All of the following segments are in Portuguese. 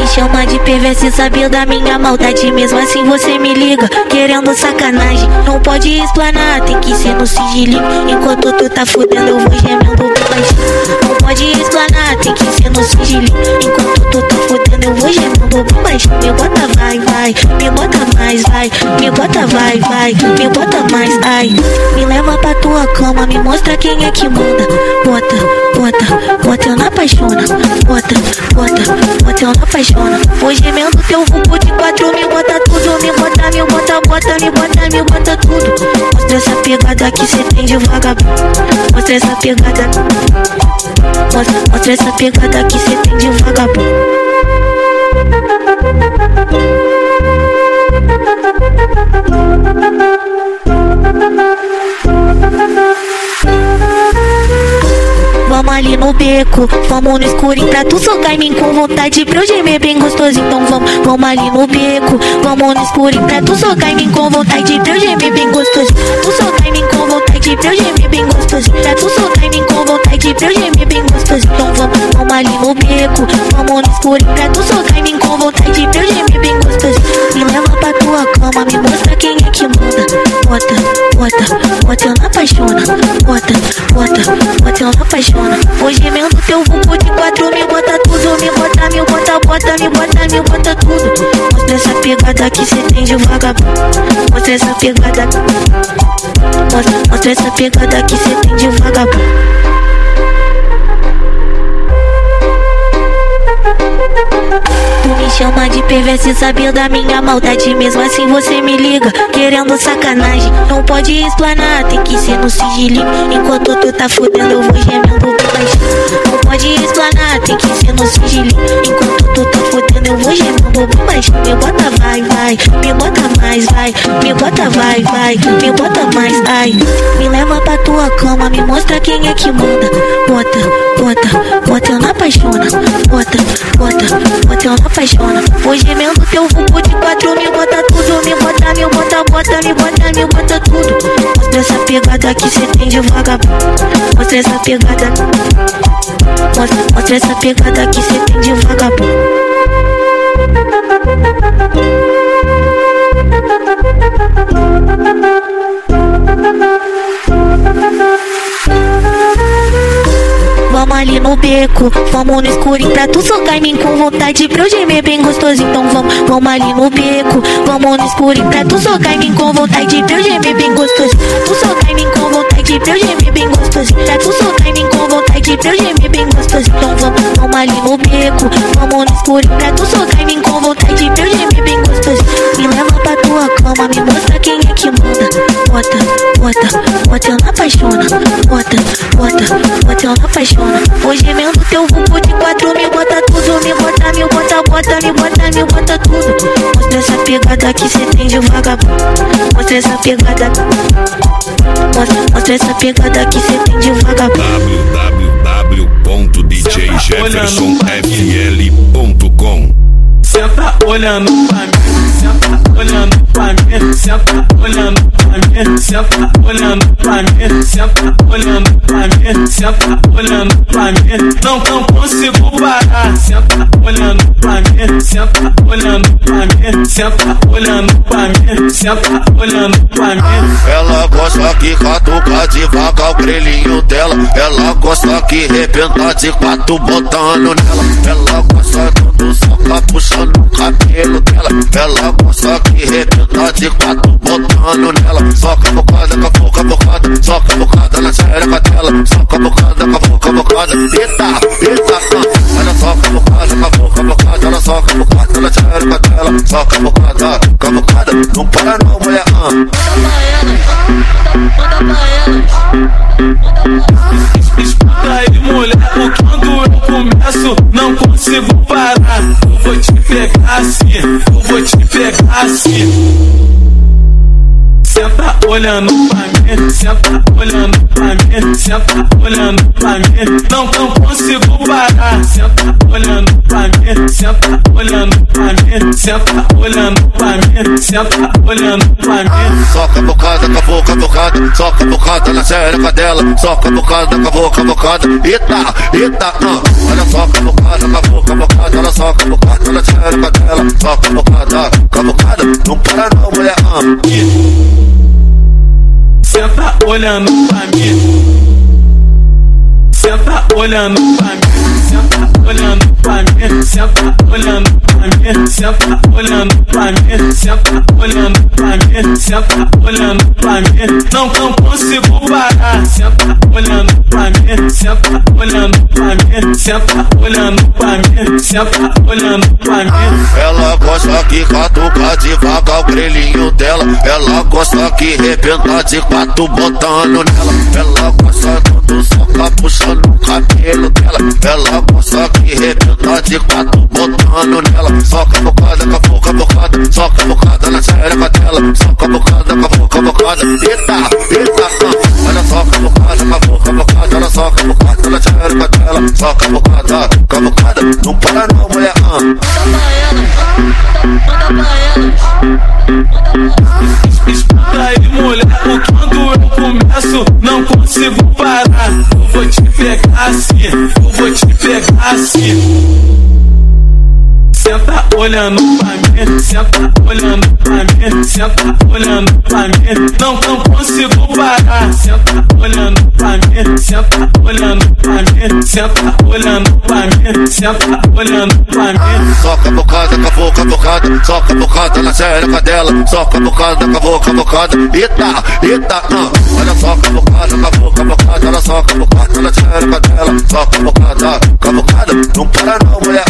chama de perverso, sabe da minha maldade. Mesmo assim você me liga, querendo sacanagem. Não pode explanar, tem que ser no sigilinho. Enquanto tu tá fudendo eu vou gemendo bem baixinho. Não pode explanar, tem que ser no sigilinho. Enquanto tu tá fudendo eu vou gemendo bem baixinho. Me bota vai, vai, me bota mais, vai. Me bota vai, vai, me bota mais, ai. Me leva pra tua cama, me mostra quem é que manda. Bota, bota, bota eu na apaixona. Bota, bota, bota eu na apaixona. Vou gemendo teu vulgo de 4, me bota tudo. Me bota, me bota, bota, me bota, me bota tudo. Mostra essa pegada que cê tem de vagabundo. Mostra essa pegada. Mostra essa pegada que cê tem de vagabundo. Vamos ali no beco, vamos no escurinho pra tu socar em mim com vontade pra eu gemer bem gostoso. Então vamos ali no beco, vamos no escurinho pra tu socar em mim com vontade pra eu gemer bem gostoso. Tu socar em mim com vontade pra eu gemer bem gostoso. Pra tu socar em mim com vontade pra eu gemer bem gostoso. Então vamos ali no beco, vamos no escurinho pra tu socar em mim com vontade pra eu gemer bem gostoso. Me leva pra tua cama, me mostra quem é que manda. Bota, bota, bota eu na apaixona. Bota, bota, bota eu na apaixona. Vou gemendo teu vulgo de 4, me bota tudo. Me bota, me bota, bota, me bota, me bota tudo. Mostra essa pegada que cê tem de vagabundo. Mostra essa pegada. Mostra essa pegada que cê tem de vagabundo. Tu me chama de perverso, sabe da minha maldade. Mesmo assim você me liga, querendo sacanagem. Não pode explanar, tem que ser no sigilinho. Enquanto tu tá fudendo eu vou gemendo bem baixinho. Não pode explanar, tem que ser no sigilinho. Enquanto tu tá fudendo eu vou gemendo bem baixinho. Me bota vai, vai, me bota mais, vai. Me bota vai, vai, me bota mais, ai. Me leva pra tua cama, me mostra quem é que manda. Bota, bota, bota eu na apaixona. Bota, bota, bota eu na apaixona. Vou gemendo teu vulgo de 4, me bota tudo. Me bota, me bota, bota, me bota, me bota tudo. Mostra essa pegada que cê tem de vagabundo. Mostra essa pegada. Mostra essa pegada que cê tem de vagabundo. Vamos ali no beco, vamos no escurinho pra tu socar em mim com vontade pra eu gemer bem gostoso. Então vamos ali no beco, vamos no escurinho pra tu socar em mim com vontade pra eu gemer bem gostoso. Tu socar em mim com vontade pra eu gemer bem gostoso. Pra tu socar em mim com vontade pra eu gemer bem gostoso. Então vamos ali no beco, vamos no escurinho pra tu socar em mim com vontade pra eu gemer bem gostoso. Me leva pra tua cama, me mostra quem é que manda. Bota, bota, bota eu na apaixona. Bota, bota, bota eu na apaixona. Vou gemendo teu vulgo de 4, me bota tudo. Me bota, me bota, bota, me bota, me bota tudo. Mostra essa pegada que cê tem de vagabundo. Mostra essa pegada. Mostra essa pegada que cê tem de vagabundo. www.djjeffersonfl.com. Senta olhando pra mim, senta olhando pra mim, senta olhando pra mim, senta olhando pra mim, senta olhando pra mim, senta olhando pra mim. Não consigo parar, senta olhando pra mim, senta olhando pra mim, senta olhando pra mim, senta olhando pra mim. Ela gosta que catuca devagar o grelhinho dela. Ela gosta que arrebenta de 4 botando nela. Ela gosta do soca puxando o cabelo dela. Ela gosta que arrebenta de 4 botando nela. Soca a bocada com a boca bocada. Soca a bocada na xereca dela. Soca a bocada com a boca bocada. Eita, ela soca a bocada com a boca bocada. Ela soca a bocada na xereca dela. Soca a bocada com a bocada. Não para não, mulher. Escuta aí, mulher, quando eu começo não consigo parar. Eu vou te pegar assim, eu vou te pegar assim. Senta Senta olhando pra mim, senta olhando pra mim, senta olhando pra mim. Não consigo parar. Senta olhando pra mim, senta olhando pra mim, senta olhando pra mim, senta olhando pra mim. Soca a bocada, cavoca a bocada, soca a bocada na xereca dela, soca a bocada, cavoca a bocada. Eita, olha soca a bocada, cavoca a bocada, ela soca a bocada na xereca dela, soca a bocada, cavocada, não para não, mulher. Senta olhando pra mim, senta olhando pra mim, senta olhando pra mim, senta olhando pra mim, senta olhando pra mim, senta olhando pra mim, senta olhando pra mim. Não consigo parar. Senta olhando pra mim, senta olhando pra mim, senta olhando pra mim, senta olhando pra mim. Ela gosta que catuca devagar o grelhinho dela, ela gosta que rebenta de quatro botando nela, ela gosta do soca puxando o cabelo dela, ela gosta que rebenta de quatro botando nela. Soca a bocada, cavoca a bocada, soca a bocada na xereca dela, soca a bocada, cavoca a bocada. Eita, olha soca a bocada, cavoca a bocada, ela soca a bocada na xereca dela, soca a bocada, cavocada, não para não, mulher. Escuta aí, mulher, quando eu começo não consigo parar. Eu vou te pegar assim, eu vou te pegar assim. Senta olhando pra mim, senta olhando pra mim, senta olhando pra mim. Não consigo parar. Senta olhando pra mim, senta olhando pra mim, senta olhando pra mim, senta olhando pra mim. Soca a bocada, cavoca a bocada, soca a bocada na xereca dela, soca a bocada, cavoca a bocada. Eita, olha soca a bocada, cavoca a bocada, ela soca a bocada na xereca dela, soca a bocada, cavocada, não para não, mulher.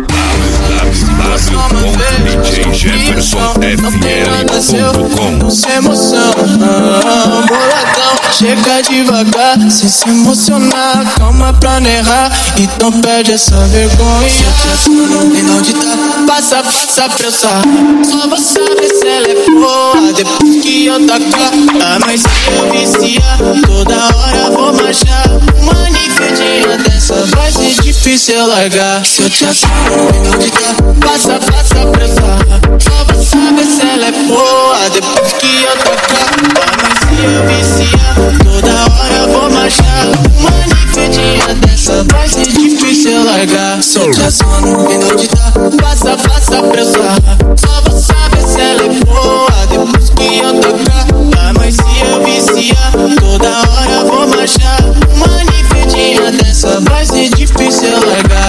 www.djjeffersonfm.com. Sem emoção, boladão, chega devagar, sem se emocionar, calma pra não errar, então perde essa vergonha. Se eu te assumo, nem onde tá, passa pra eu só vou saber se ela é boa depois que eu tocar. Ah, mas se eu viciar, toda hora vou marchar, uma nifedinha dessa vai ser difícil eu largar. Se eu te assumo, nem onde tá, passa pra eu só vou saber se ela é boa depois que eu tocar. Ah, mas se eu viciar, toda hora eu vou marchar, uma nifedinha dessa vai ser difícil eu largar. Se eu te assumo, nem onde tá, passa pra eu só vou saber se ela é boa depois que eu tocar. Ah, mas se eu viciar, toda hora eu vou marchar, uma nifedinha dessa vai ser difícil eu largar.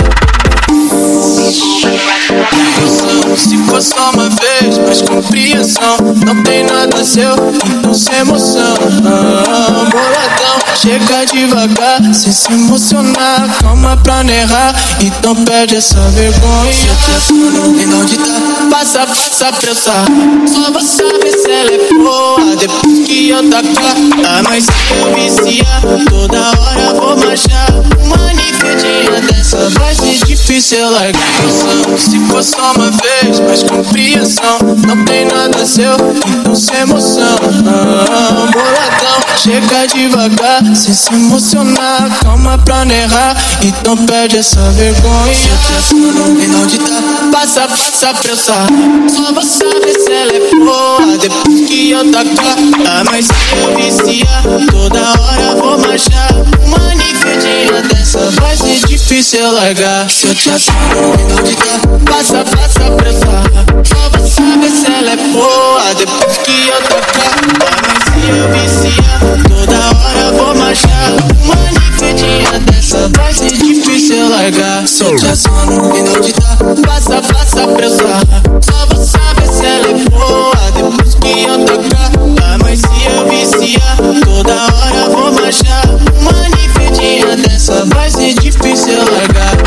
Se for só uma vez, mais compreensão, não tem nada seu, então sem emoção. Boladão, chega devagar, sem se emocionar, calma pra não errar, então perde essa vergonha. Se eu te assumo, nem onde tá, passa pra eu só vou saber se ela é boa depois que eu tocar. Ah, mas se eu viciar, toda hora eu vou marchar, uma nifedinha dessa vai ser difícil eu largar. Se for só uma vez, mais compreensão, não tem nada seu, então sem emoção. Boladão, chega devagar, sem se emocionar, calma pra não errar, então perde essa vergonha. Se eu te assumo, nem onde tá, passa pra eu só vou saber se ela é boa depois que eu tocar. Ah, mas se eu viciar, toda hora eu vou marchar, uma nifedinha dessa vai ser difícil eu largar. Se eu te assumo, nem onde tá, passa pra eu só vou saber se ela é boa depois que eu tocar. Ah, mas se eu viciar, toda hora eu vou marchar, uma nifedinha dessa vai ser difícil eu largar. Se eu te assumo, nem onde tá, passa pra eu só vou saber se ela é boa depois que eu tocar. Ah, mas se eu viciar, toda hora eu vou marchar, uma nifedinha dessa vai ser difícil eu largar.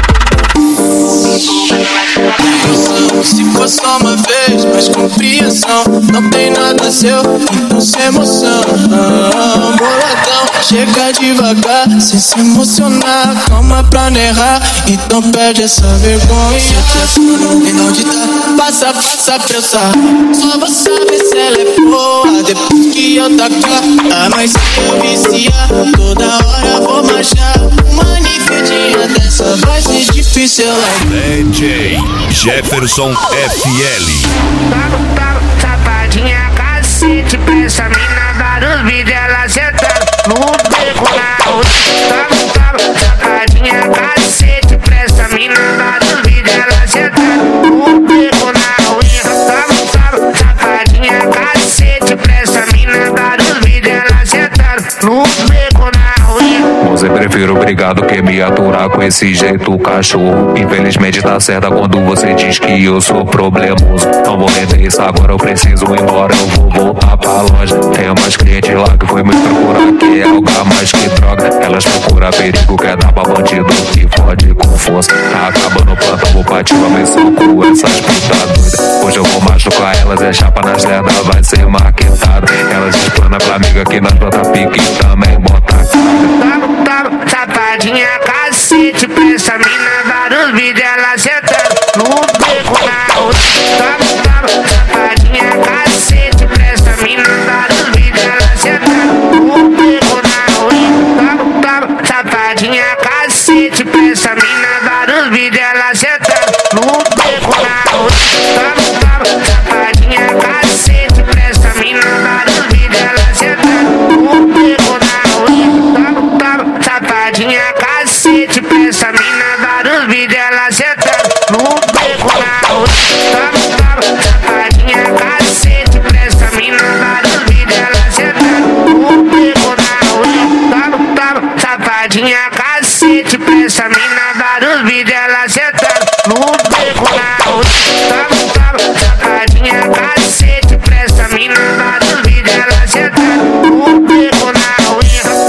Se for só uma vez, mais compreensão, não tem nada seu, então sem emoção. Boladão, chega devagar, sem se emocionar, calma pra não errar, então perde essa vergonha. Se eu te assumo, nem onde tá, passa pra eu só vou saber se ela é boa depois que eu Mas se eu viciar, toda hora vou marchar. Uma nifedinha dessa vai ser difícil. DJ Jefferson FL. Safadinha cacete, pra essa mina dar os vídeos, ela sentando no beco na rua. Safadinha cacete, pra essa mina dar os vídeos, ela sentando no beco na rua. Safadinha cacete, pra essa mina dar os vídeos, ela sentando no beco na rua. Você prefiro obrigado que me aturar com esse jeito cachorro. Infelizmente tá certa quando você diz que eu sou problemoso. Não vou render isso agora, eu preciso ir embora, eu vou voltar pra loja. Tem mais clientes lá que foi me procurar, que é algo mais que droga. Elas procuram perigo, quer dar pra bandido que fode com força. Tá acabando o plantão, vou partir uma missão com essas putas doidas. Hoje eu vou machucar elas, é chapa nas lerdas, vai ser maquetada. Elas explanam pra amiga que nós bota pique e também bota cara. Safadinha cacete, pra essa mina dar os vídeos, ela sentando no beco na rua. Safadinha cacete, pra essa mina dar os vídeos, ela sentando no beco na rua. Safadinha cacete, pra essa mina dar os vídeos, ela sentando no beco na rua. Safadinha cacete, pra essa mina dar os vídeos, ela sentando no beco na rua. Safadinha cacete, pra essa mina dar os vídeos, ela sentando no beco na rua. Safadinha cacete, pra essa mina dar os vídeos, ela sentando no beco na rua. Safadinha cacete, pra essa mina dar os vídeos, ela sentando no beco na rua. Safadinha cacete, pra essa mina dar os vídeos, ela sentando no beco na rua.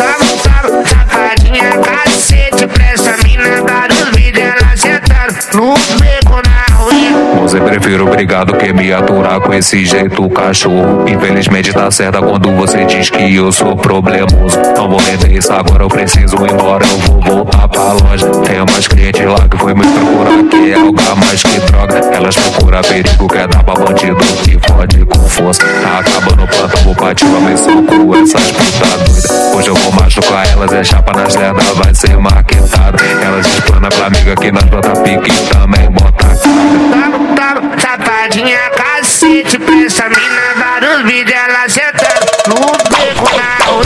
Safadinha cacete, pra essa mina dar os vídeos, ela sentando no beco na rua. Você prefiro obrigado que me aturar com esse jeito cachorro. Infelizmente tá certa quando você diz que eu sou problemoso. Não vou render isso agora, eu preciso ir embora, eu vou voltar pra loja. Tem mais clientes lá que foi me procurar, que é algo mais que droga. Elas procuram perigo, quer dar pra bandido que fode com força. Tá acabando o plantão, vou partir uma missão com essas putas doidas. Hoje eu vou machucar elas, é chapa nas lerdas, vai ser maquetada. Elas explanam pra amiga que nós bota pique e também bota cara. Safadinha cacete, pra essa mina dar os vídeos, ela sentando no beco na rua.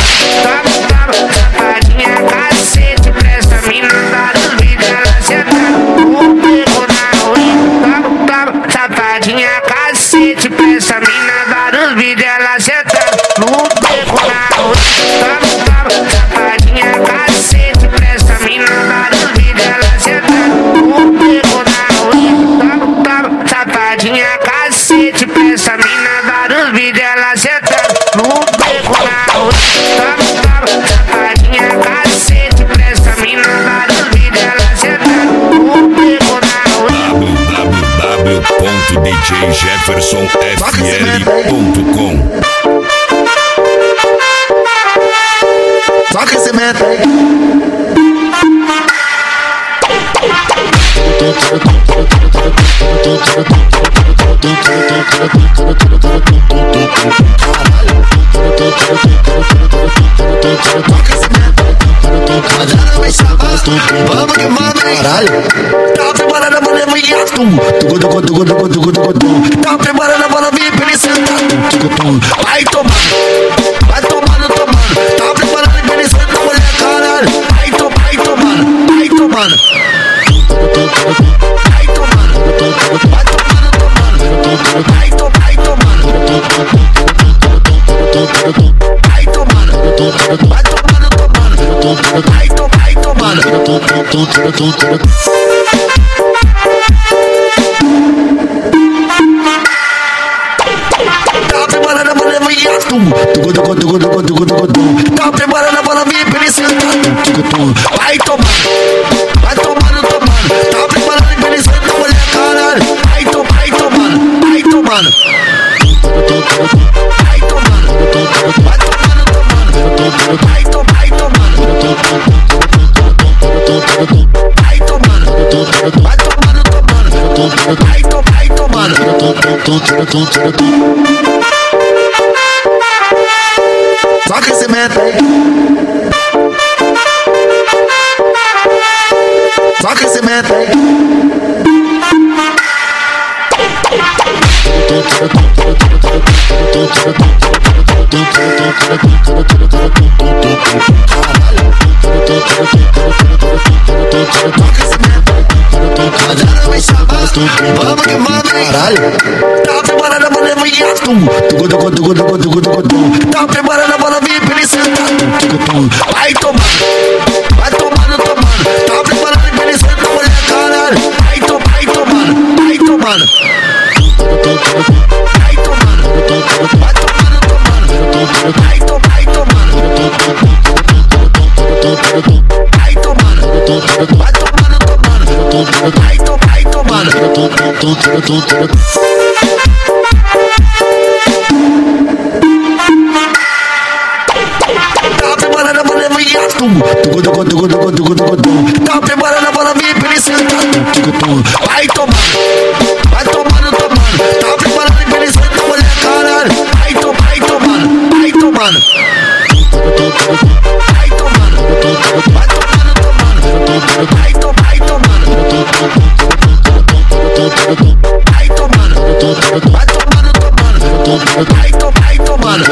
Safadinha cacete, pra essa mina dar os vídeos, ela sentando no beco na rua. Safadinha cacete, pra essa mina dar os vídeos, ela sentando no beco na rua. Safadinha cacete, pra essa mina dar os vídeos, ela sentando no beco na rua. Safadinha cacete, pra essa mina dar os vídeos, ela sentando no beco na rua. Safadinha cacete, pra essa mina dar os vídeos, ela sentando no beco na rua. www.djjeffersonfl.com. Toca esse meta aí. Vamos que vamos, caralho. Tá preparada pra levar em atum. Tá preparada pra vir pra ele sentar. Vai tomando, vai tomando, tomando. Tá preparada pra ele sentar, mulher, caralho. Vai tomando, vai tomando. Vai tomando, vai tomando, tomando. Vai tomando, vai tomando. Vai tomando, vai tomando, tomando. Vai tomando. Tá preparada pra levar em atum. Tá preparada pra vir pra ele sentar. Vai tomando, vai tomando, tomando. Tá preparada pra ele sentar, mulher, caralho. Vai tomando, vai tomando. Vai tomando, vai tomando, tomando. Vai tomando, vai tomando. Vai tomando, vai tomando, tomando. Vai tomando. Toca esse aquecimento. Só aquecimento. Vamos que vamos, caralho. Tá preparada pra levar em ato. Tá preparada pra vir pra ele sentar. Vai tomando, vai tomando, tomando. Tá preparada pra ele sentar, mulher, caralho. Vai tomando, vai tomando. Vai tomando, vai tomando, tomando. Vai tomando, tomando. Vai tomando, vai tomando. Vai tomando, vai tomando, tomando. Vai tomando, vai tomando. Tá preparada pra levar em ato. Tá preparada pra vir pra ele sentar. Vai tomando, vai tomando, tomando. Tá preparada pra ele sentar, mulher, caralho. Vai tomando, vai tomando. Vai tomando, vai tomando, tomando. Vai tomando, vai tomando. Vai tomando, vai tomando, tomando. Vai tomando.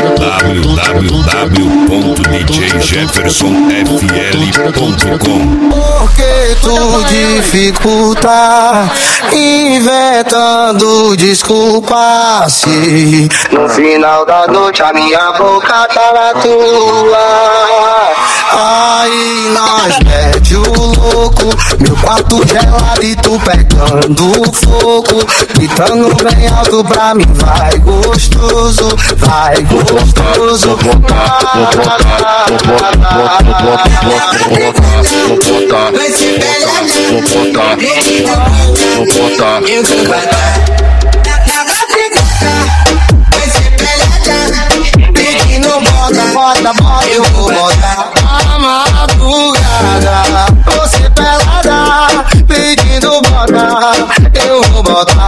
www.djjeffersonfl.com. Por que tu dificulta, inventando desculpas? Se no final da noite a minha boca tá na tua, aí nós mete o louco, meu quarto gelado e tu pegando fogo, gritando bem alto pra mim, vai gostoso, vai gostoso. Vou botar bota, eu vou botar a madrugada. Você pelada, pedindo bota, eu vou botar.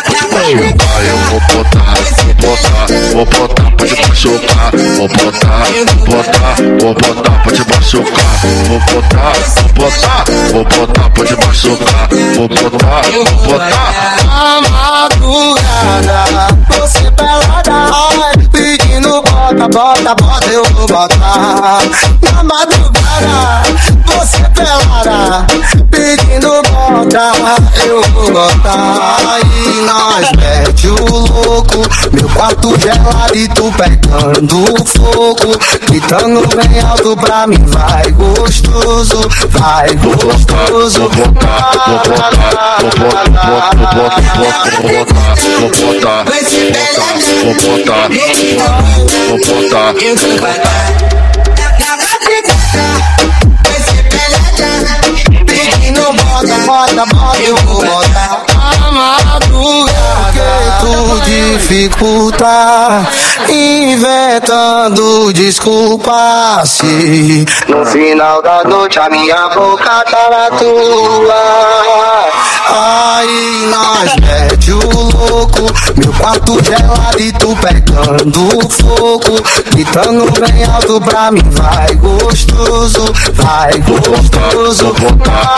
Vou botar pra te machucar. Vou botar pra te machucar. Vou botar pra te machucar. Vou botar. A madrugada, você pelada, pedindo bota, eu vou botar. Na madrugada, você pelada, pedindo bota, eu vou botar. Aí nós mete o louco, meu quarto gelado e tu pegando fogo, gritando bem alto pra mim, vai gostoso, vai gostoso. Vou botar bota, eu vou botar a madrugada. Tu dificulta, inventando desculpas. Se no final da noite a minha boca tá na tua, aí nós mete o louco, meu quarto gelado e tu pegando fogo, gritando bem alto pra mim, vai gostoso, vai gostoso. Vou botar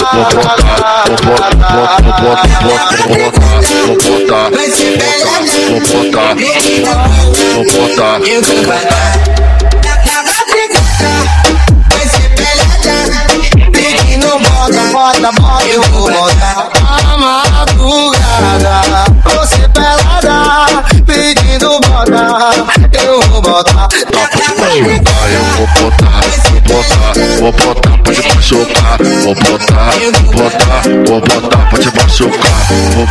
bota, eu vou botar a madrugada. Você pelada, pedindo bota, eu vou botar. Vou botar pra te machucar. Vou botar pra te machucar. Vou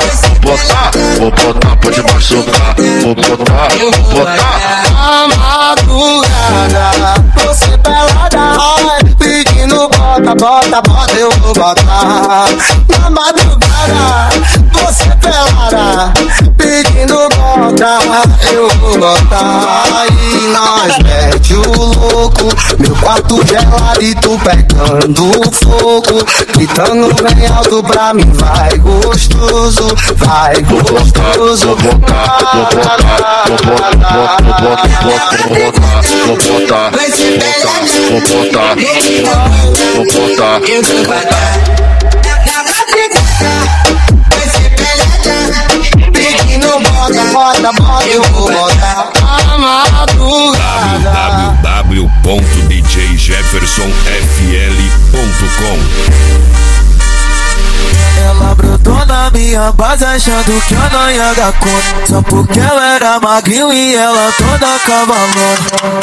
botar pra te machucar. Vou botar. A madrugada, você pelada, pedindo bota, eu vou botar. Na madrugada, você pelada, pedindo bota, eu vou botar. Aí e nós mete o louco. Meu quarto gelado e tu pegando fogo. Gritando bem alto pra mim, vai gostoso, vai gostoso. Vou botar. Eu vou botar. Pique não bota, eu vou botar a madrugada. www.djjeffersonfl.com. Ela brotou na minha base achando que eu não ia dar conta. Só porque eu era magrinho e ela toda cavalona.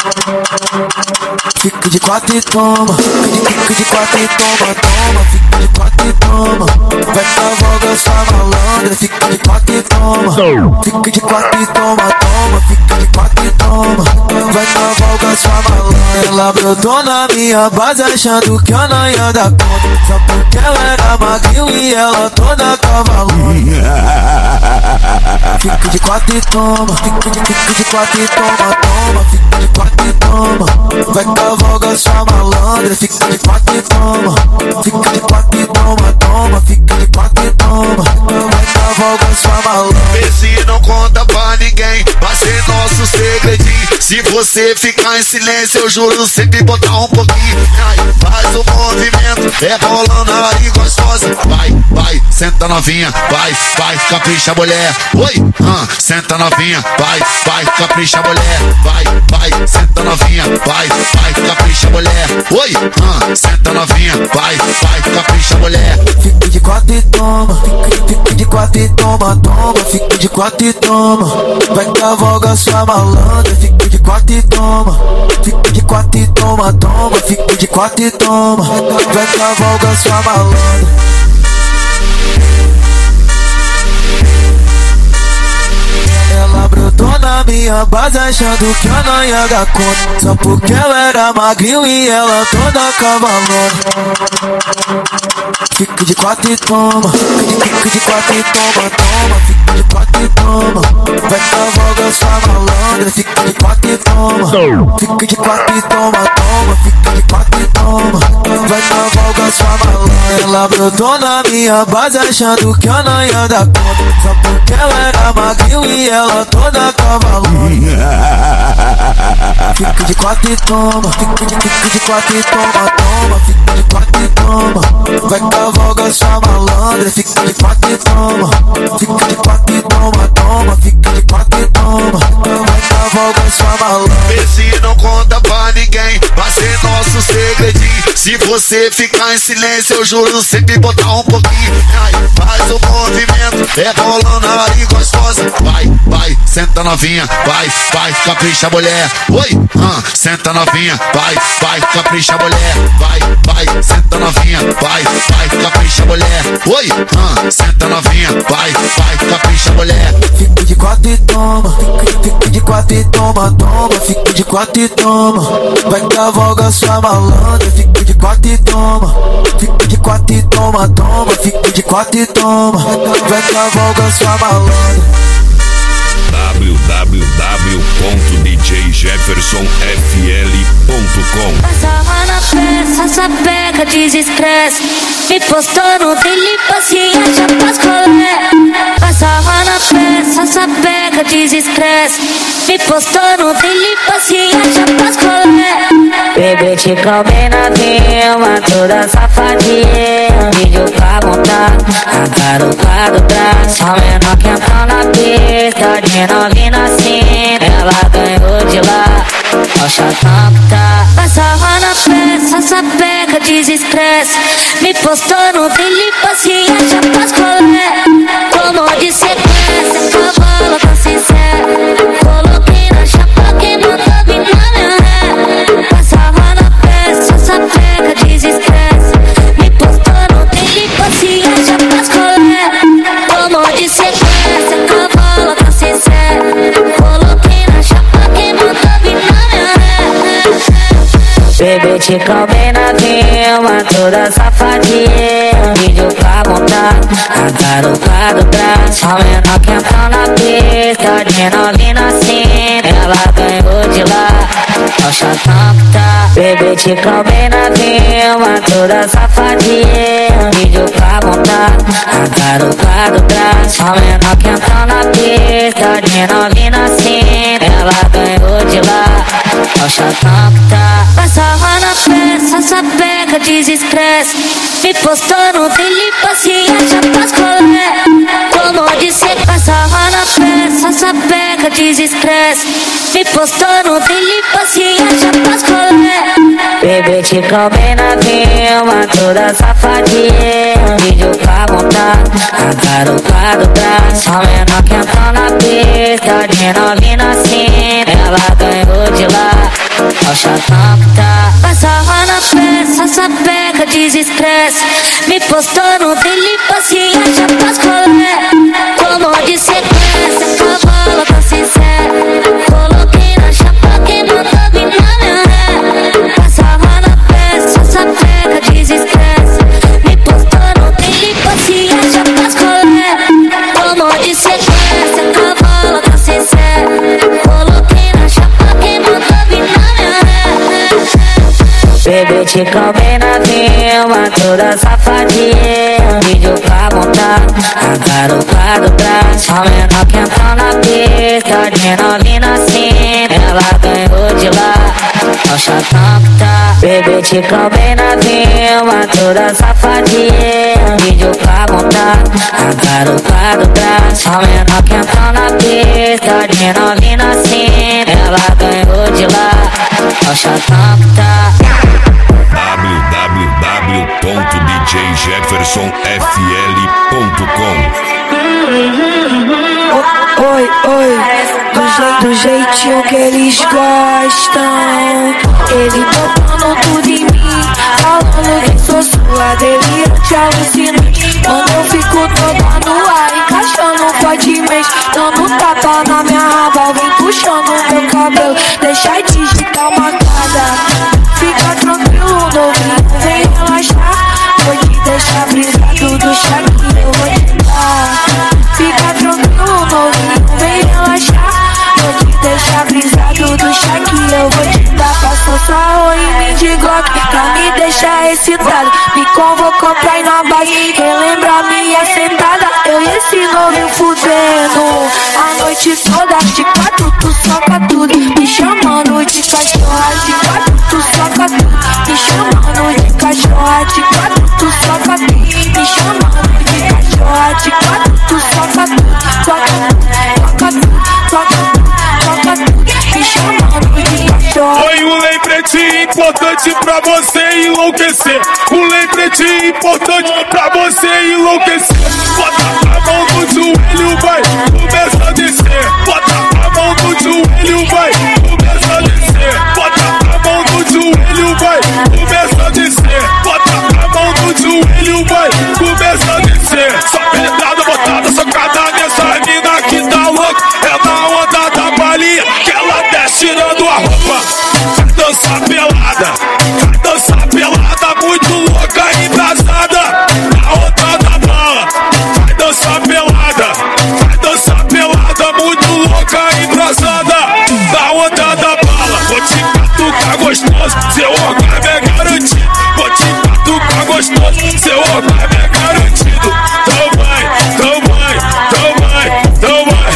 Fica de quatro e toma, fica de quatro e toma, toma. Fica de quatro e toma, vai cavalgar sua malandra. Fica de quatro e toma, fica de quatro e toma, toma. Fica de quatro e toma, vai cavalgar sua malandra. Ela brotou na minha base achando que eu não ia dar conta. Só porque eu era magrinho e ela toda cavalona. Fica de quatro e toma, fica de quatro e toma, toma. Fica de quatro e toma, vai cavalgar sua malandra. Fica de quatro e toma, fica de quatro e toma, toma. Fica de quatro e toma, vai cavalgar sua malandra. Esse não conta pra ninguém, vai ser nosso segredinho. Se você ficar em silêncio, eu juro sempre botar um pouquinho. Ai, faz o movimento, rebolando aí gostosa. Vai, senta novinha, vai, capricha mulher. Oi, senta novinha, vai, capricha mulher. Vai, senta novinha, vai, capricha mulher. Oi, senta novinha, vai, capricha mulher. Fica de quatro e toma, fica de quatro e toma, toma. Fica de quatro e toma, vai cavalgar sua malandra. Fica de quatro e toma, fica de quatro e toma, toma. Fica de quatro e toma, vai cavalgar sua malandra. Ela brotou na minha base achando que eu não ia dar conta. Só porque eu era magrinho e ela toda cavalona. Fica de quatro e toma, fica de quatro e toma, toma. Fica de quatro e toma, vai cavalgar sua malandra. Fica de quatro e toma, fica de quatro e toma, toma. Fica de quatro e toma, vai cavalgar sua malandra. Ela brotou na minha base achando que eu não ia dar conta. Só porque eu era magrinho e ela toda cavalona. Fica de quatro e toma, fica de quatro e toma, toma. Fica de quatro e toma, vai cavalgar sua malandra. Fica de quatro e toma, fica de quatro e toma, toma. Fica de quatro e toma, vai cavalgar sua malandra. Esse não conta pra ninguém, vai ser nosso segredinho. Se você ficar em silêncio, eu juro sempre botar um pouquinho. Ai, faz o movimento, rebolando aí gostosa. Vai, senta novinha, vai, capricha mulher. Oi, senta novinha, vai, capricha mulher. Vai, senta novinha, vai, capricha mulher. Oi, senta novinha, vai, capricha mulher. Fica de quatro e toma, fica de quatro e toma, toma. Fica de quatro e toma, vai cavalgar sua malandra. Fica de quatro e toma, fica de quatro e toma, toma. Fica de quatro e toma, vai cavalgar sua malandra. www.djjeffersonfl.com. Passava na peça, sapeca, desestresse. Me postou no dele, paciente, após colé. Passava na peça, sapeca, desestresse. Me postou no dele, paciente, após colé. Bebê te calmei na cama, toda safadinha. Vídeo pra montar, agarucado braço. A menor que entrou na pista, de novinha assim. Ela ganhou de lá, ó chatão que tá. Passava na peça, sapeca, desestresse. Me postou no dele, paciente, após colé. Tomou de sequência, cavalo com sincero. Coloquei na chapa que mandou vir na minha ré. Passava na peça, sapeca, desestresse. Me postou no dele, paciente, após colé. Tomou de sequência, cavalo com sincero. Coloquei na chapa que mandou vir na minha ré. Bebê te calmei na cama, toda safadinha. Vídeo pra montar, agarucado braço. A menor que entrou na pista, de novinha assim. Ela ganhou de de lá. Ó chatão que tá, bebê te calmei na rima, toda safadinha, vídeo pra montar, a garupa do braço, a menor que entrou na pista, de novinha assim, ela ganhou de lá. Ó chatão que tá, passa na festa, essa peca desestresse, me postou no dele, paciência, faz colé. Como disse, passa na festa, essa peca desestresse, me postou no dele, paciência, faz colé. Bebê te calmei na rima, toda safadinha, vídeo pra montar, a garupa do braço, a menor que entrou na pista, de novinha assim, ela ganhou de lá. Ó chatão que tá, passa na festa, essa peca desestresse, me postou no dele, paciência, faz colé. Como de sequência, cavalo tá sincero, coloquei na chapa, quem mandou vir na minha ré. Passa na festa, essa peca desestresse, me postou no dele, paciência, faz colé. Como de sequência, cavalo tá sincero, coloquei na chapa, quem mandou vir na minha ré. Bebê te calmei na rima, toda safadinha, vídeo pra montar, a garupa do braço, a menor que entrou na pista, de novinha assim, ela ganhou de lá. Ó chatão que tá, bebê te calmei na rima, toda safadinha, vídeo pra montar, a garupa do braço, a menor que entrou na pista, de novinha assim, ela ganhou de lá. Ó chatão que tá, www.djjeffersonfl.com. Oi, do jeitinho que eles gostam. Ele botando tudo em mim, falando que sou sua, delirante, alucinante. Quando eu fico toda no ar, encaixando fortemente, dando tapa na minha raba, vem puxando meu cabelo, deixa digital marcada. Fica tranquilo, novinho, vem relaxar, vou te deixar brisado do chá que eu vou te dar. Fica tranquilo, novinho, vem relaxar, vou te deixar brisado do chá que eu vou te dar. Passou sarro em mim de Glock pra me deixar excitado, me convocou pra ir na base, relembra minha sentada, eu e esse novinho fudendo a noite toda. De quatro tu soca tudo, me chamando de cachorra. De quatro tu soca tudo, me chamando de cachorra. De quatro tu soca tudo, me chamando de cachorra. De quatro tu soca tudo, soca tudo, soca tudo, soca tudo, me chamando de cachorra. Foi um lembrete importante pra você enlouquecer. Um lembrete importante pra você enlouquecer. Bota a mão no joelho, vai, começa a descer. Bota a mão no joelho, vai, começa a descer. Bota a mão no joelho, vai, começa a descer. Bota a mão no joelho, vai, começa a descer. Só pedrada botada, socada nessa mina que tá louca. É na onda da balinha que ela desce tirando a roupa. Vai dançar pelada, vai dançar pelada, muito louca e embrasada. Na onda da bala, vai dançar pelada, vai dançar pelada, muito louca e embrasada. Na onda da bala, vou te catucar gostoso, seu orgasmo é garantido. Vou te catucar gostoso, seu orgasmo é garantido. Então vai, então vai, então vai, então vai.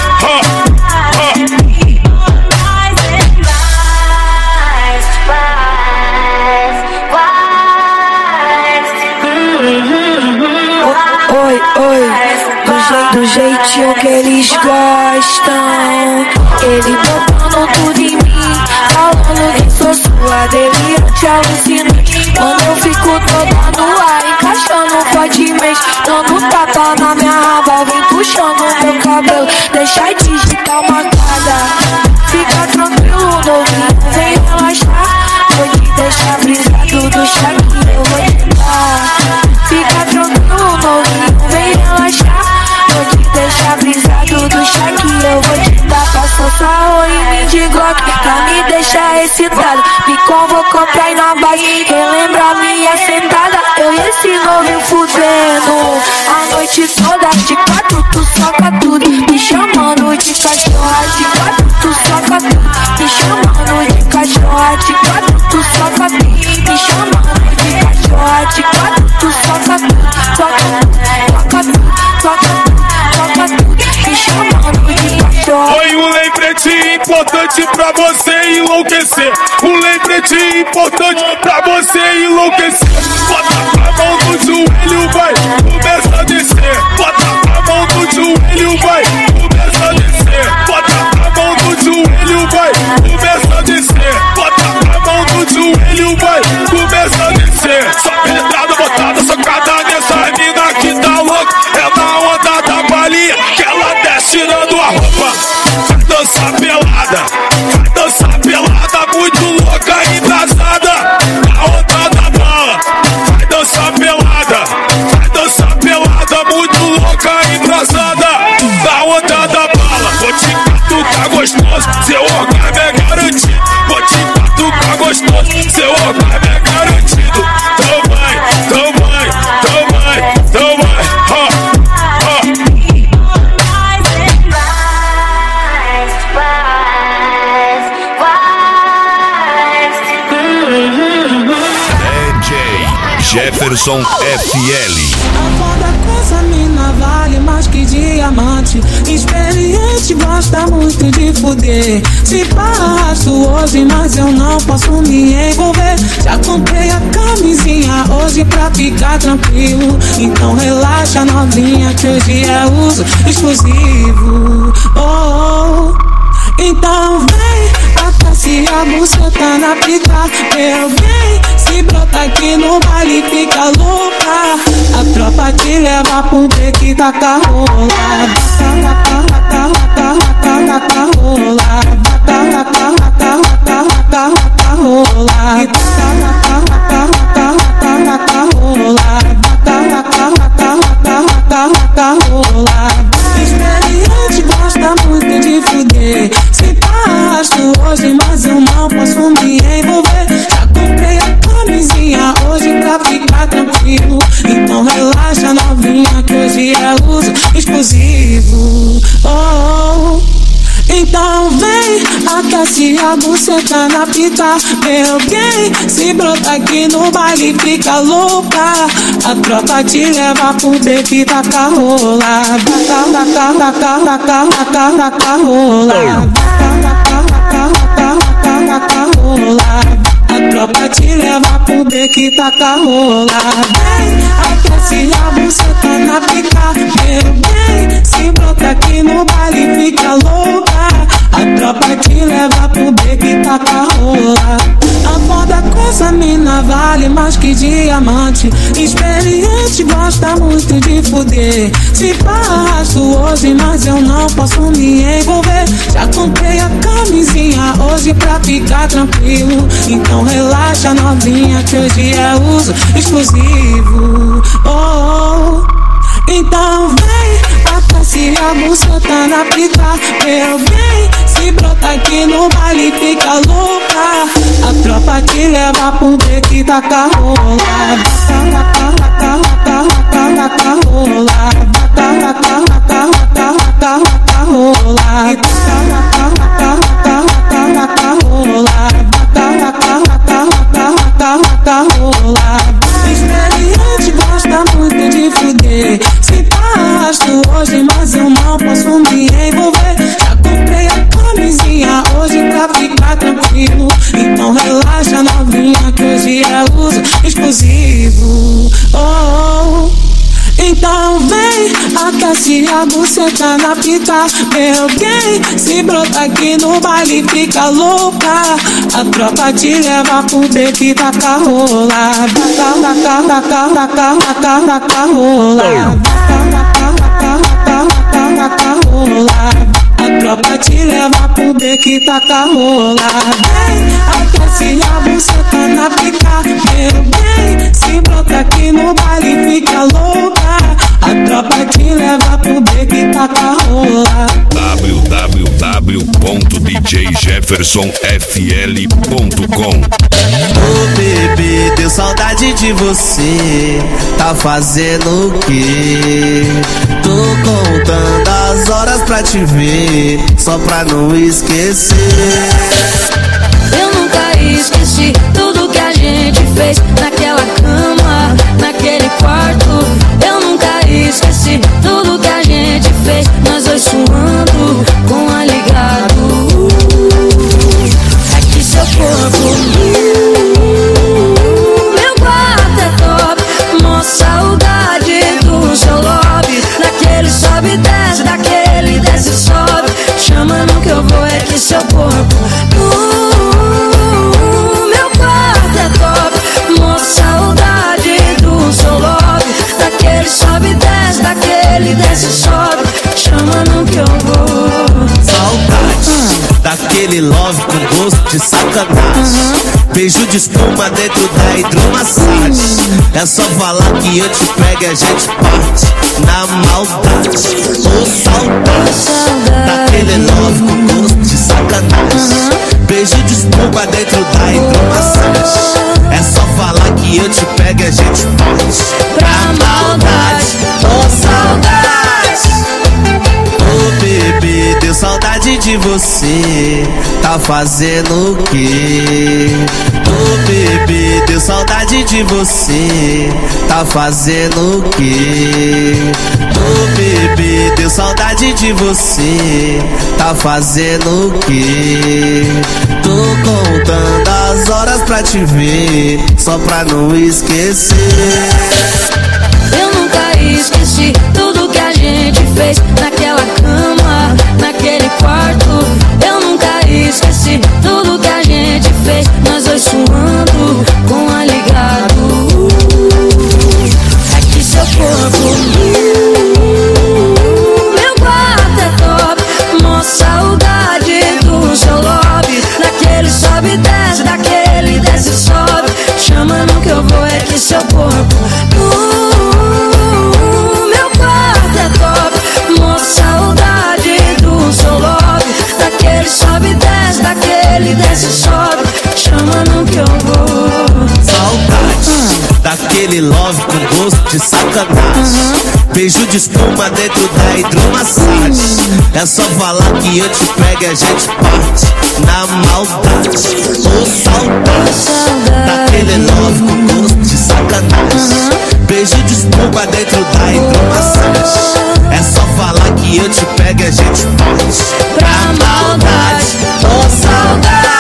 Oi, do jeitinho que eles gostam. Ele botando tudo em mim, falando que sou sua, delirante, alucinante. Quando eu fico toda no ar, encaixando fortemente, dando tapa na minha raba, vem puxando meu cabelo, deixa digital marcada. Fica tranquilo, novinho, vem relaxar, vou te deixar brisado do chá que eu vou te dar. Fica tranquilo, novinho, vem relaxar, vou te deixar brisado do chá que eu vou te dar. Passou sarro em mim de Glock pra me deixar excitado, me convocou pra ir na base, relembra minha sentada, eu e esse novinho fudendo a noite toda. De quatro tu soca tudo, me chamando de cachorra. De quatro tu soca soca tu. Me chamando de cachorra de quatro, tu soca tu. Me chamando de cachorra de quatro, tu soca tu. Soca tu, soca tu, soca tu. Me chamando de cachorra. Foi um lembrete importante pra você enlouquecer. Um lembrete importante pra você enlouquecer. Bota a mão no joelho, vai, começa a descer. Bota a mão no joelho, vai, começa a descer. Bota a mão no joelho, vai, começa a descer. Bota a mão no joelho, vai, começa a descer. Só penetrada, botada, socada nessa mina que tá louca. É na onda da balinha que ela desce tirando a roupa. Vai dançar pelada, vai dançar pelada, muito louca e embrasada. Na onda da bala, vai dançar pelada, vai dançar pelada, muito louca e embrasada. Na onda da bala, vou te catucar gostoso, seu orgasmo é garantido. Vou te catucar gostoso, seu orgasmo é garantido. Então vai, então vai, então vai, então vai. Jefferson FL. A foda coisa mina vale mais que diamante. Experiente gosta muito de fuder. Se arrasto hoje, mas eu não posso me envolver. Já comprei a camisinha hoje pra ficar tranquilo. Então relaxa novinha que hoje é uso exclusivo. Oh, então vem passear, buceta na pica. Eu venho, se brota aqui no baile fica louca. A tropa te leva pro beco, taca rola. Taca rola. Taca rola. Experiente gosta muito de fuder. Se arrasto hoje, mas eu não posso me envolver. Já comprei a camisinha hoje pra ficar tranquilo. Então relaxa novinha que hoje é uso exclusivo. Oh, então vem, aquece a buceta na pica. Meu bem, se brota aqui no baile fica louca. A tropa te leva pro beco e taca rola. Taca rola. A tropa te leva pro beco e taca rola. Vem, aquece a buceta na pica. Meu bem, se brota aqui no baile fica louca. A tropa te leva pro beco e taca rola. A foda coisa mina vale mais que diamante. Experiente gosta muito de fuder. Se arrasto hoje, mas eu não posso me envolver. Já comprei a camisinha hoje pra ficar tranquilo. Então relaxa novinha que hoje é uso exclusivo. Oh, então vem, aquece a buceta na pica. Eu venho, se brota aqui no baile fica louca. A tropa te leva pro beco e taca rola. Taca rola. Taca rola. Experiente gosta muito de fuder. Se arrasto hoje, mas eu não posso me envolver. Já comprei a camisinha hoje pra ficar tranquilo. Então relaxa novinha que hoje é uso exclusivo. Oh, então vem, aquece a buceta na pica. Meu bem, se brota aqui no baile fica louca. A tropa te leva pro beco e taca rola. Taca rola. A tropa te leva pro beco e taca rola. Vem, aquece a buceta na pica. Meu bem, se brota aqui no baile fica louca. A tropa te leva pro beco e taca rola. www.djjefferson.com JeffersonFL.com. Ô bebê, deu saudade de você, tá fazendo o quê? Tô contando as horas pra te ver, só pra não esquecer. Eu nunca esqueci tudo que a gente fez naquela cama, naquele quarto. Eu nunca esqueci tudo que a gente fez, nós dois suando com a ligado. É que seu corpo, meu quarto é top, mó saudade do seu lobby. Daquele sobe e desce, daquele desce e sobe. Chama no que eu vou, é que seu corpo, meu quarto é top, mó saudade do seu lobby. Daquele sobe e desce, daquele desce e sobe. Chama no que eu vou. Saudade daquele love com gosto de sacanagem. Beijo de espuma dentro da hidromassagem. É só falar que eu te pego e a gente parte na maldade. Ô saudade daquele love com gosto de sacanagem. Beijo de espuma dentro da hidromassagem. É só falar que eu te pego e a gente parte pra maldade. Ô saudade. Ô bebê, deu saudade de você, tá fazendo o quê? Ô bebê, deu saudade de você, tá fazendo o quê? Ô bebê, deu saudade de você, tá fazendo o quê? Tô contando as horas pra te ver, só pra não esquecer. Eu nunca esqueci tudo que a gente fez naquela cama, naquele quarto. Eu nunca esqueci tudo que a gente fez, nós dois suando com a ligado. É que seu corpo, meu quarto é top, mó saudade do seu lobby. Daquele sobe e desce, daquele desce e sobe. Chama no que eu vou, é que seu corpo, meu quarto é top, mó saudade do seu lobby. Daquele sobe e desce, daquele desce e sobe. Chama no que eu vou. Saudade daquele love com gosto de sacanagem. Beijo de espuma dentro da hidromassagem. É só falar que eu te pego e a gente parte na maldade. Ô saudade daquele love com gosto de sacanagem. Beijo de espuma dentro da hidromassagem. É só falar que eu te pego e a gente parte pra maldade. Ô saudade.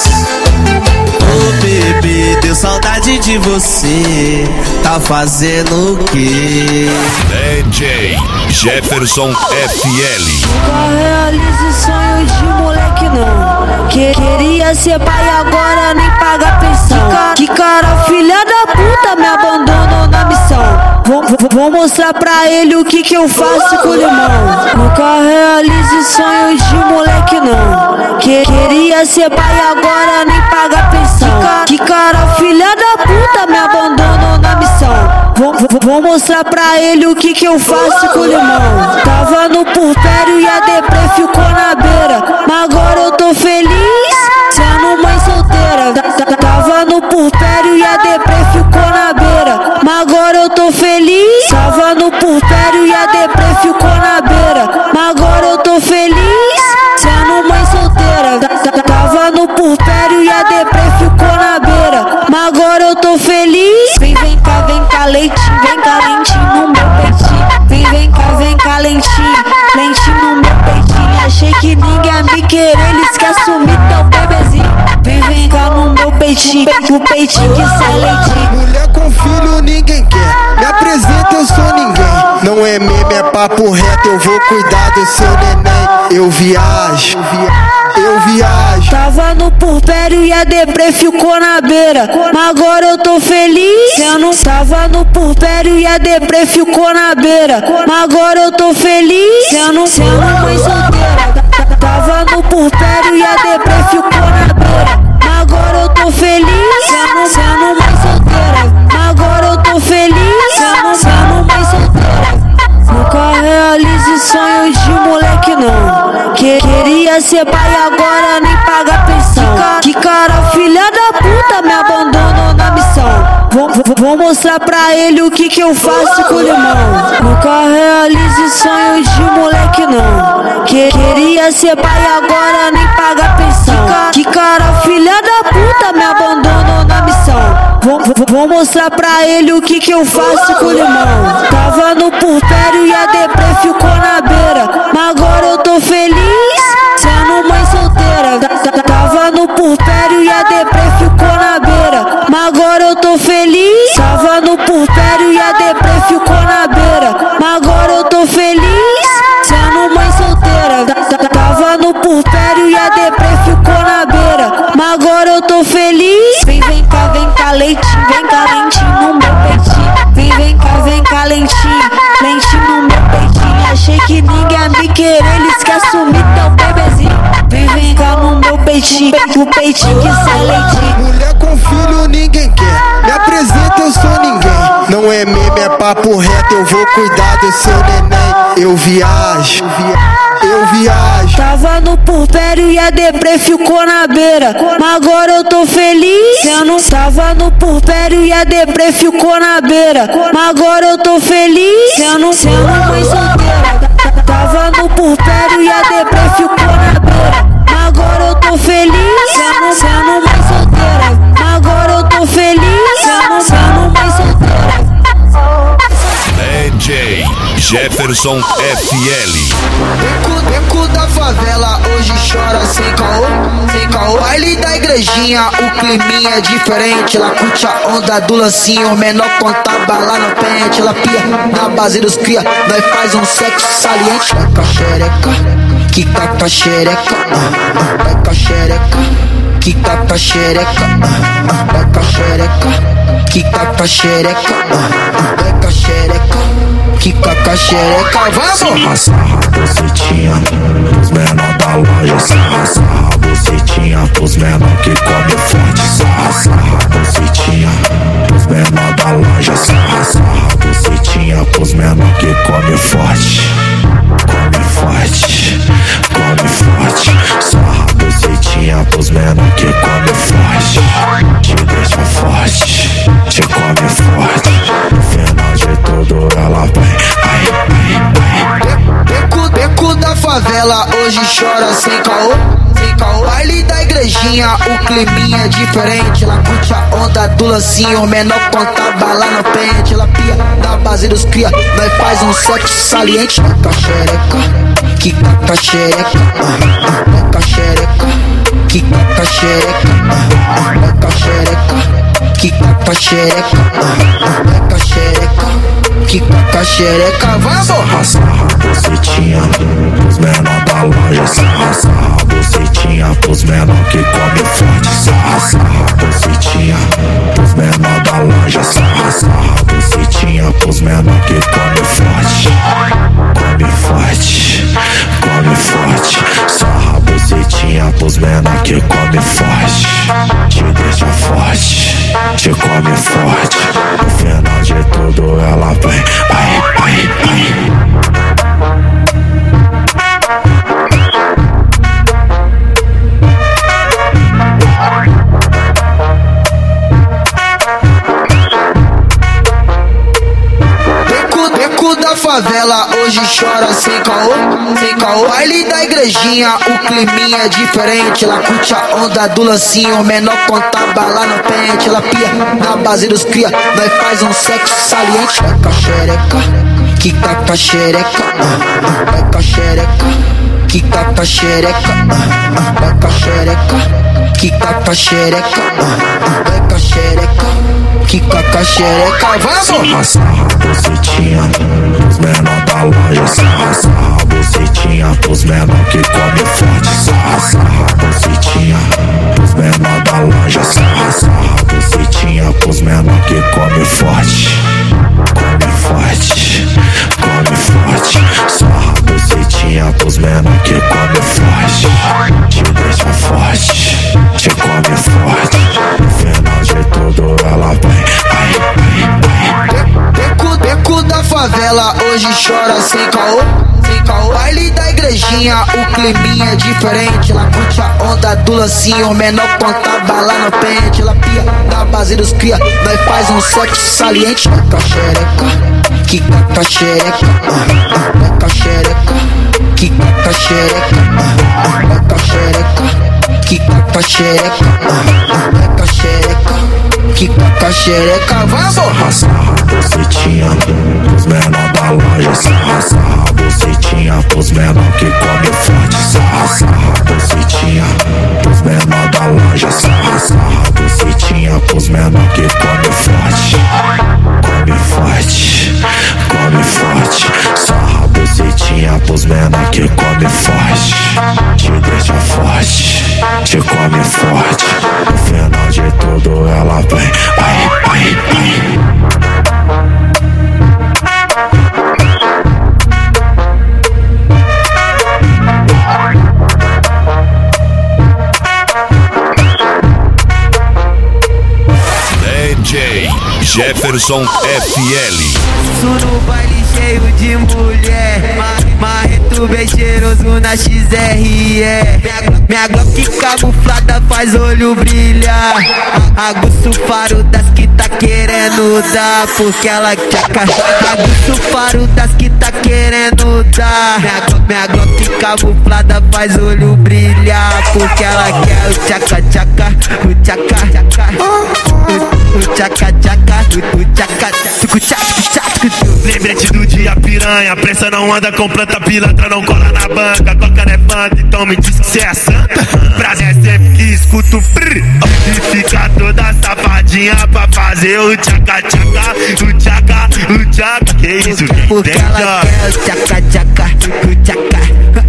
Ô bebê, deu saudade de você, tá fazendo o quê? DJ Jefferson FL. Nunca realize sonho de moleque não. Queria ser pai agora nem paga pensão. Que cara filha da puta me abandonou na missão. Vou mostrar pra ele o que eu faço com o limão. Nunca realize sonho de moleque não. Queria ser pai agora nem paga pensão. Que cara filha da puta me abandonou na missão. Vou mostrar pra ele o que eu faço com o limão. Tava no purpério e a deprê ficou na beira, mas agora eu tô feliz sendo mãe solteira. Tava no purpério e a deprê ficou na beira, mas agora eu tô feliz. Tava no purpério e a deprê ficou na beira, mas agora eu tô feliz sendo mãe solteira. Tava no purpério e a deprê ficou na beira, mas agora eu tô feliz. Vem cá, leitinho, vem cá, lentinho no meu peitinho. Vem cá, lentinho, lentinho no meu peitinho. Achei que ninguém ia me querer, eles querem assumir teu bebezinho. Vem cá no meu peitinho, o peitinho que sai leitinho. Mulher com filho ninguém quer, me apresenta, eu sou ninguém. Não é meme, é papo reto, eu vou cuidar do seu neném. Eu viajo. Tava no purpério e a deprê ficou na beira, mas agora eu tô feliz. Eu não tava no purpério e a deprê ficou na beira, mas agora eu tô feliz. Eu não mãe solteira. Tava no purpério e a deprê ficou na beira, mas agora eu tô feliz. Eu não mãe solteira, mas agora eu tô feliz. Eu não mãe solteira. Nunca realize sonho de moleque não. Queria ser pai agora nem paga Vou mostrar pra ele o que eu faço com o limão. Nunca realize sonho de moleque não. Queria ser pai agora nem pagar pensão. Que cara filha da puta me abandonou na missão. Vou mostrar pra ele o que eu faço com o limão. Tava no purpério e a deprê ficou na beira, mas agora eu tô feliz sendo mãe solteira. Tava no purpério e a deprê ficou na beira, mas agora eu tô feliz. Tava no purpério e a deprê ficou na beira, mas agora eu tô feliz sendo mãe solteira. Tava no purpério e a deprê ficou na beira, mas agora eu tô feliz. Vem cá, leitinho, vem cá, lentinho no meu peitinho. Vem cá, lentinho, lentinho no meu peitinho. Achei que ninguém ia me querer, eles querem assumir teu bebezinho. Vem cá no meu peitinho, o peitinho que sai leitinho. Mulher com filho ninguém quer, me apresenta, eu sou ninguém. Não é meme, é papo reto, eu vou cuidar do seu neném. Eu viajo. Tava no purpério e a deprê ficou na beira, mas agora eu tô feliz. Tava no purpério e a deprê ficou na beira, mas agora eu tô feliz sendo mãe solteira. Tava no purpério e a deprê ficou na beira, mas agora eu tô feliz sendo mãe solteira. Mas agora eu tô feliz sendo mãe solteira. DJ Jefferson FL. Beco da favela hoje chora sem caô. Baile da igrejinha, o climinha é diferente. Ela curte a onda do lancinho, menor conta bala no pente. Ela pia na base dos cria, nós faz um sexo saliente. Vai com a xereca, quica com a xereca. Vai com a xereca, quica com a xereca. Vai com a xereca, quica com a xereca. Vai com a xereca, quica com a xereca, vamos! Sarra, bucetinha, os menor da loja. Sarra, bucetinha, os menor que come forte. Sarra, bucetinha, os menor da loja. Sarra, bucetinha, os menor que come forte. Come forte, come forte. Sarra, bucetinha, os menor que come forte. Te deixa forte, te come forte. No final de tudo ela vai. Beco da favela hoje chora sem caô. Baile da igrejinha, o climinha é diferente. Ela curte a onda do lancinho, menor conta bala no pente. Ela pia na base dos cria, nós faz um sexo saliente. Vai com a xereca, quica com a xereca. Vai com a xereca, quica com a xereca. Vai com a xereca, quica com a xereca. Vai com a xereca, quica com a xereca, vamos! Sarra, bucetinha, os menor da loja. Sarra, bucetinha, os menor que come forte. Sarra, bucetinha, os menor da loja. Sarra, bucetinha, os menor que come forte. Come forte, come forte. Sarra, bucetinha, os menor que come forte. Te deixa forte, te come forte. No final de tudo ela vem. Ai, ai, ai. Beco da favela hoje chora sem caô. Baile da igrejinha, o climinha é diferente. Ela curte a onda do lancinho, menor conta bala no pente. Ela pia na base dos cria, nós faz um sexo saliente. Vai com a xereca, quica com a xereca. Vai com a xereca, quica com a xereca. Vai com a xereca, quica com a xereca. Vai com a xereca, quica com a xereca, vamos! Sarra, bucetinha, os menor da loja. Sarra, bucetinha, os menor que come forte. Sarra, bucetinha, os menor da loja. Sarra, bucetinha, os menor que come forte. Come forte, come forte. Sarra, bucetinha, os menor que come forte. Te deixa forte, te come forte. No final de tudo ela vem. Ai, ai, ai. Beco da favela hoje chora sem caô. Baile da igrejinha, o climinha é diferente. Ela curte a onda do lancinho, menor conta bala no pente. Ela pia da base dos cria, nós faz um sexo saliente. Vai com a xereca, que com a xereca, vai com a xereca, que com a xereca, vai com a xereca, que com a xereca, vai com a xereca, que com a xereca, vamos! Sarra, bucetinha, os menor da loja. Sarra, bucetinha, os menor que come forte. Sarra, bucetinha, os menor da loja. Sarra, bucetinha, os menor que come forte. Come forte, come forte. Sarra, bucetinha, pros menor que come forte. Te deixa forte, te come forte. No final de tudo ela vem, vai, vai, vai. DJ Jefferson FL. No baile cheio de mulher, marrento bem cheiroso na XRE. Minha Glock camuflada faz olho brilhar. Aguça o faro das que tá querendo dar, porque ela tchaca. Aguça o faro das que tá querendo dar. Minha Glock camuflada faz olho brilhar, porque ela quer o tchaca tchaca, o tchaca tchaca, o tchaca tchaca, o tchaca tchaca. Lembrete do dia piranha, pressa não anda com planta, pilantra não cola na banca. Toca não é fã, então me diz que cê é santa. Prazer é sempre que escuto o free e fica toda safadinha pra fazer o tchaca tchaca, o tchaca, o tchaca. Que isso, porque ela quer o tchaca tchaca, o tchaca,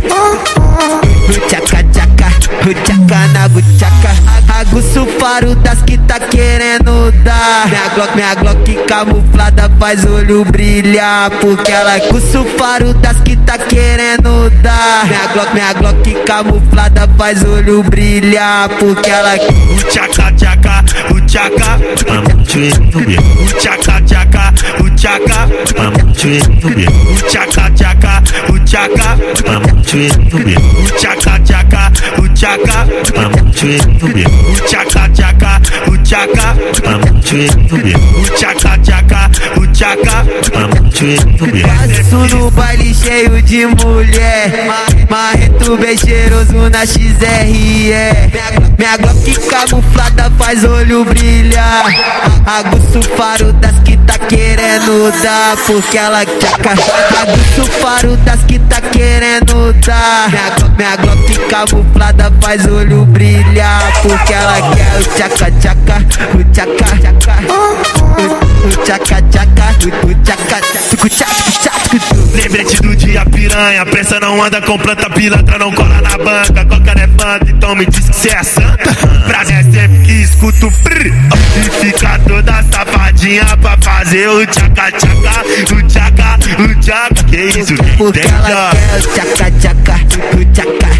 o tchaca tchaca, o tchaca na buchaca. Aguça o faro das que tá querendo dar. Minha Glock camuflada faz olho brilhar, porque ela aguça o faro das que tá querendo dar. Minha Glock camuflada faz olho brilhar, porque ela o tchaca tchaca, o tchaca, o tchaca tchaca, o tchaca, o tchaca tchaca, o tchaca, o tchaca tchaca, o tchaca, o tchaca tchaca, o tchaca, o tchaca tchaca, o tchaca. Passo no baile cheio de mulher, marrento bem cheiroso na XRE. Minha Glock camuflada faz olho brilhar. Aguça o faro das que tá querendo dar, porque ela tchaca. Aguça o faro das que tá querendo dar. Minha Glock camuflada faz olho brilhar, porque ela quer o tchaca tchaca, o tchaca tchaca, o tchaca tchaca, o tchaca tchaca. Lembrete do dia piranha, pressa não anda com planta, pilantra não cola na banca. Coca não é fanta, então me diz que cê é santa. Prazer é sempre que escuto o free e fica toda safadinha pra fazer o tchaca tchaca, o tchaca, o tchaca. Que isso, porque ela quer o tchaca tchaca, o tchaca,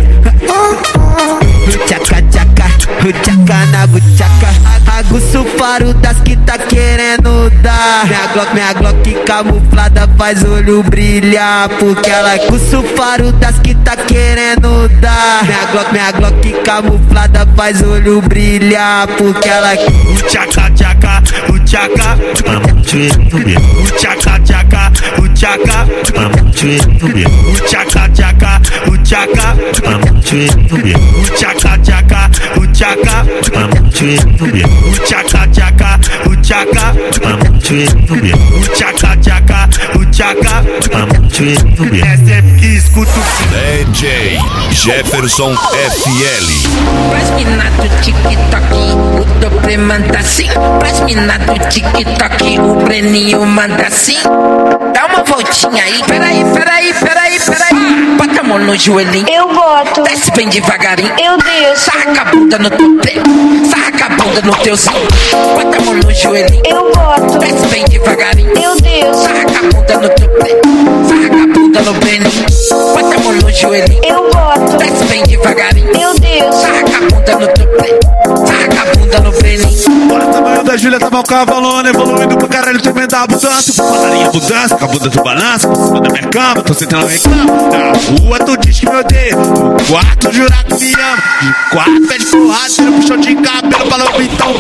o tchaca tchaca, o tchaca na buchaca. Aguça o faro das que tá querendo dar. Minha Glock camuflada faz olho brilhar, porque ela aguça o faro das que tá querendo dar. Minha Glock camuflada faz olho brilhar, porque ela o tchaca tchaca, o tchaca, o tchaca tchaca, o tchaca, o tchaca tchaca, o tchaca, o tchaca tchaca, o tchaca, o tchaca tchaca, o tchaca, o tchaca tchaca, o tchaca. É sempre que escuto DJ Jefferson FL. Pras mina do TikTok, o doble manda assim. Pras mina do TikTok, o Breninho manda assim. Dá uma voltinha aí, peraí. Bota a mão no joelhinho. Eu boto. Desce bem devagarinho. Eu desço. Sarra a bunda no teu pé. Sarra a bunda no teu zinho. Bota a mão no joelhinho. Eu boto. Desce bem devagarinho. Eu desço. Sarra a bunda no teu pé. Sarra a bunda no Breninho. Bota a mão no joelhinho. Eu boto. Desce bem devagarinho. Eu desço. Sarra a bunda no teu pé. Sarra a bunda no Breninho. Bora tamanho da Júlia tava o cavalona, evoluindo pra caralho, tremenda abundância. Falaria abundância, com a bunda do balanço, por cima da minha cama, tô sentando reclamo. Na rua tu diz que me odeia, no quarto jurar que me ama. De quarto pede porrada, puxão de cabelo, balão, então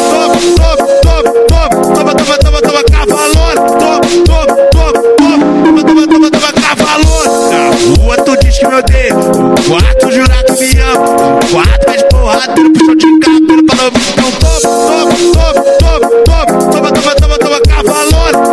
toma, cavalona. Toma, cavalona. Na rua tu diz que me odeia, no quarto jurar que me ama. De quarto pede porrada, puxão de cabelo, balão, então toma, cavalona.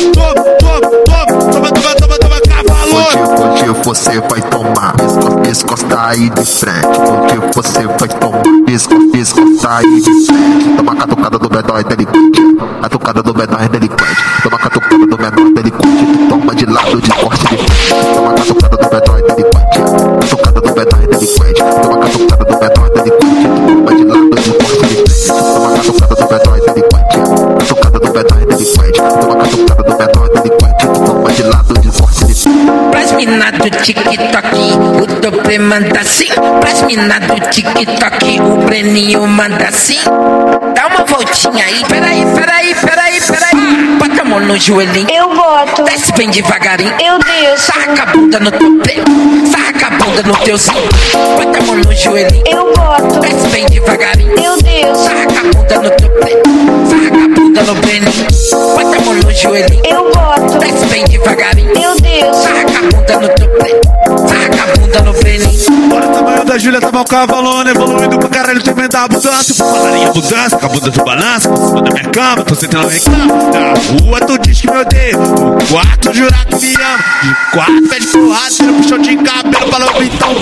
Toma, cavalona. Hoje você vai tomar, descosta aí de frente. Hoje você vai tomar, descosta aí de frente. Toma a catucada do menor delinquente, a tocada do menor delinquente. Toma a catucada do menor delinquente, toma de lado de corte de frente. Toma a catucada do menor delinquente, a tocada do menor delinquente. Toma a catucada do menor delinquente, toma de lado de corte de frente. Toma a catucada do menor delinquente, a tocada do menor delinquente. Toma a catucada do menor delinquente, toma de lado de corte de frente. Pras mina do TikTok, o doble manda assim. Pras mina do TikTok, o Breninho manda assim. Dá uma voltinha aí, peraí. Bota a mão no joelhinho. Eu boto. Desce bem devagarinho. Eu desço. Sarra a bunda no teu pé. Sarra a bunda no teu zinho. Bota a mão no joelhinho. Eu boto. Desce bem devagarinho. Eu desço. Sarra a bunda no teu pé. Sarra a bunda no Breninho. Bota a mão no joelhinho. Eu boto. Desce bem devagarinho. Eu desço. Sarra a bunda no teu pé. Sarra a bunda no Breninho. Olha o tamanho da Júlia, tava o cavalona, evoluindo pra caralho, tremenda abundância. Falaria abundância, com a bunda do balanço, por cima da minha cama, tô sentando reclamo. Na rua tu diz que me odeia, no quarto jurar que me ama. De quarto pede porrada, puxão de cabelo, balão, então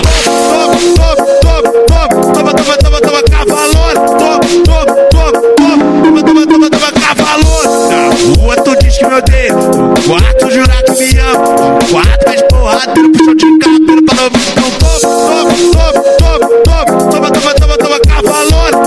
toma, cavalona. Toma, cavalona. Na rua tu diz que me odeia, no quarto jurar que me ama. De quarto pede porrada, puxão de cabelo, balão, então toma, cavalona.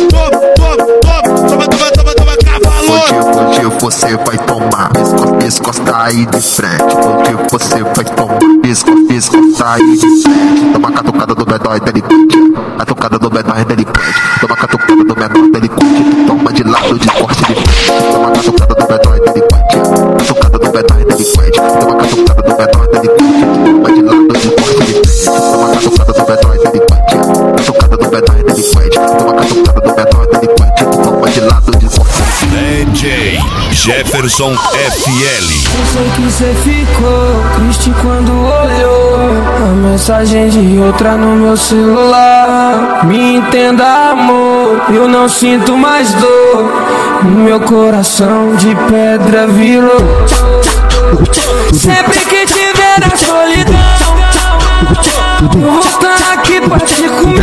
Toma, cavalona. Hoje você vai tomar, descosta aí de frente. Hoje você vai tomar, descosta aí de frente. Toma a catucada do menor delinquente, a tocada do menor delinquente. Toma a catucada do menor delinquente, toma de lado de corte de frente. Toma a catucada do menor delinquente, a tocada do menor delinquente. Toma a catucada do menor delinquente, toma de lado de corte de frente. Toma a catucada do menor delinquente, a tocada do menor delinquente. Toma a catucada do menor delinquente, toma de lado de corte de frente. DJ Jefferson FL. Eu sei que cê ficou triste quando olhou a mensagem de outra no meu celular. Me entenda, amor, eu não sinto mais dor. Meu coração de pedra virou. Sempre que tiver a solidão, vou voltar aqui pra te comer.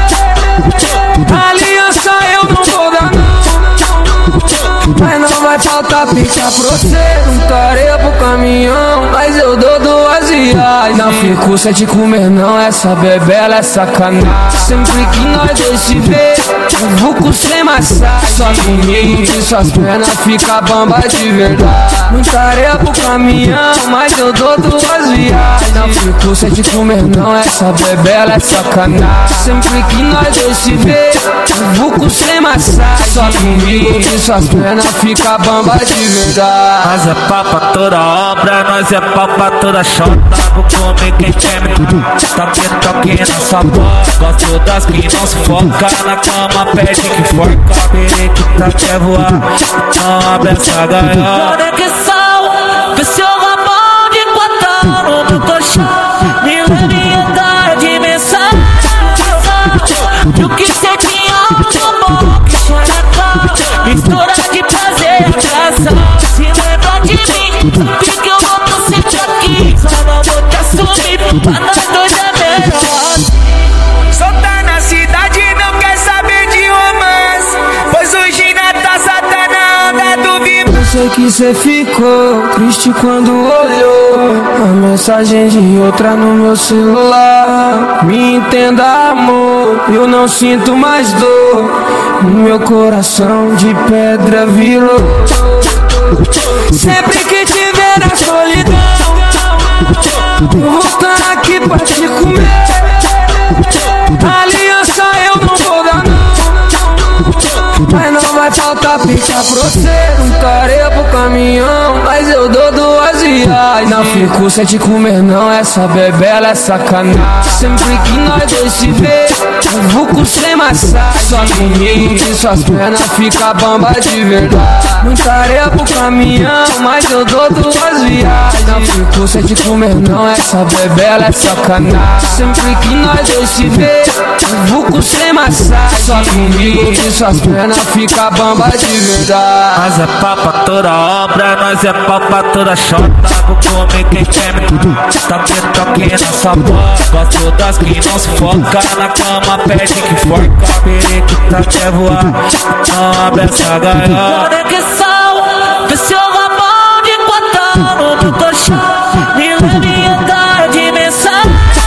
Aliança eu não vou dar não, mas não vai faltar pica pra você. Juntaria pro caminhão, mas eu dou 2 reais. Não fico sem te comer não, essa bebela é sacanagem. Sempre que nós dois se vê, eu vou com sem massagem. Só comigo e suas pernas fica bamba de verdade. Juntaria pro caminhão, mas eu dou 2 reais. Não fico sem te comer não, essa bebela é sacanagem. Sempre que nós dois se vê, eu vou com sem massagem. Só comigo e suas pernas fica bamba de verdade. Nós é pau pra toda obra, nós é pau pra toda chota. Vou comer quem quer me toque nessa boca. Gosto das que não se foca, na cama pede que forca. Periquita quer voar, não abre essa gaiola. Conexão, vê seu rabão de quatão no meu colchão. Me lembra de mensagem. E o que cê tinha no bom que xerecão. Mistura de prazer e atração. Se lembra de mim, sabe que eu volto sempre aqui. Só não vou te assumir, pra nós dois é melhor. Soltar na cidade não quer saber de romance, pois hoje na taça tá na onda do vivo. Eu sei que cê ficou triste quando olhou a mensagem de outra no meu celular. Me entenda, amor, eu não sinto mais dor. Meu coração de pedra virou. Sempre que tiver a solidão, vou voltar aqui pra te comer. Aliança eu não vou dar não, mas não vai vai faltar pica pra você. Um careia pro caminhão, mas eu dou 2 reais. Não fico sem te comer não, essa bebela é sacanagem. Sempre que nós dois se vê, eu vou sem massagem. Só comigo e suas pernas fica bamba de verdade. Muita areia pro caminhão, mas eu dou 2 reais. Não fico sem te comer não, essa bebela é sacanagem. Sempre que nós dois se vê, eu vou sem massagem. Só comigo e suas pernas fica bamba de verdade. Nós é pau pra toda obra, nós é pau pra toda chota. Vou comer quem quer me tá toquinha nessa boca. Gosto das que não se foca, na cama pede que forca. Periquita quer voar, não abre essa gaiola. Conexão, vê seu rabão de 4 anos no colchão. Me lembra da dimensão.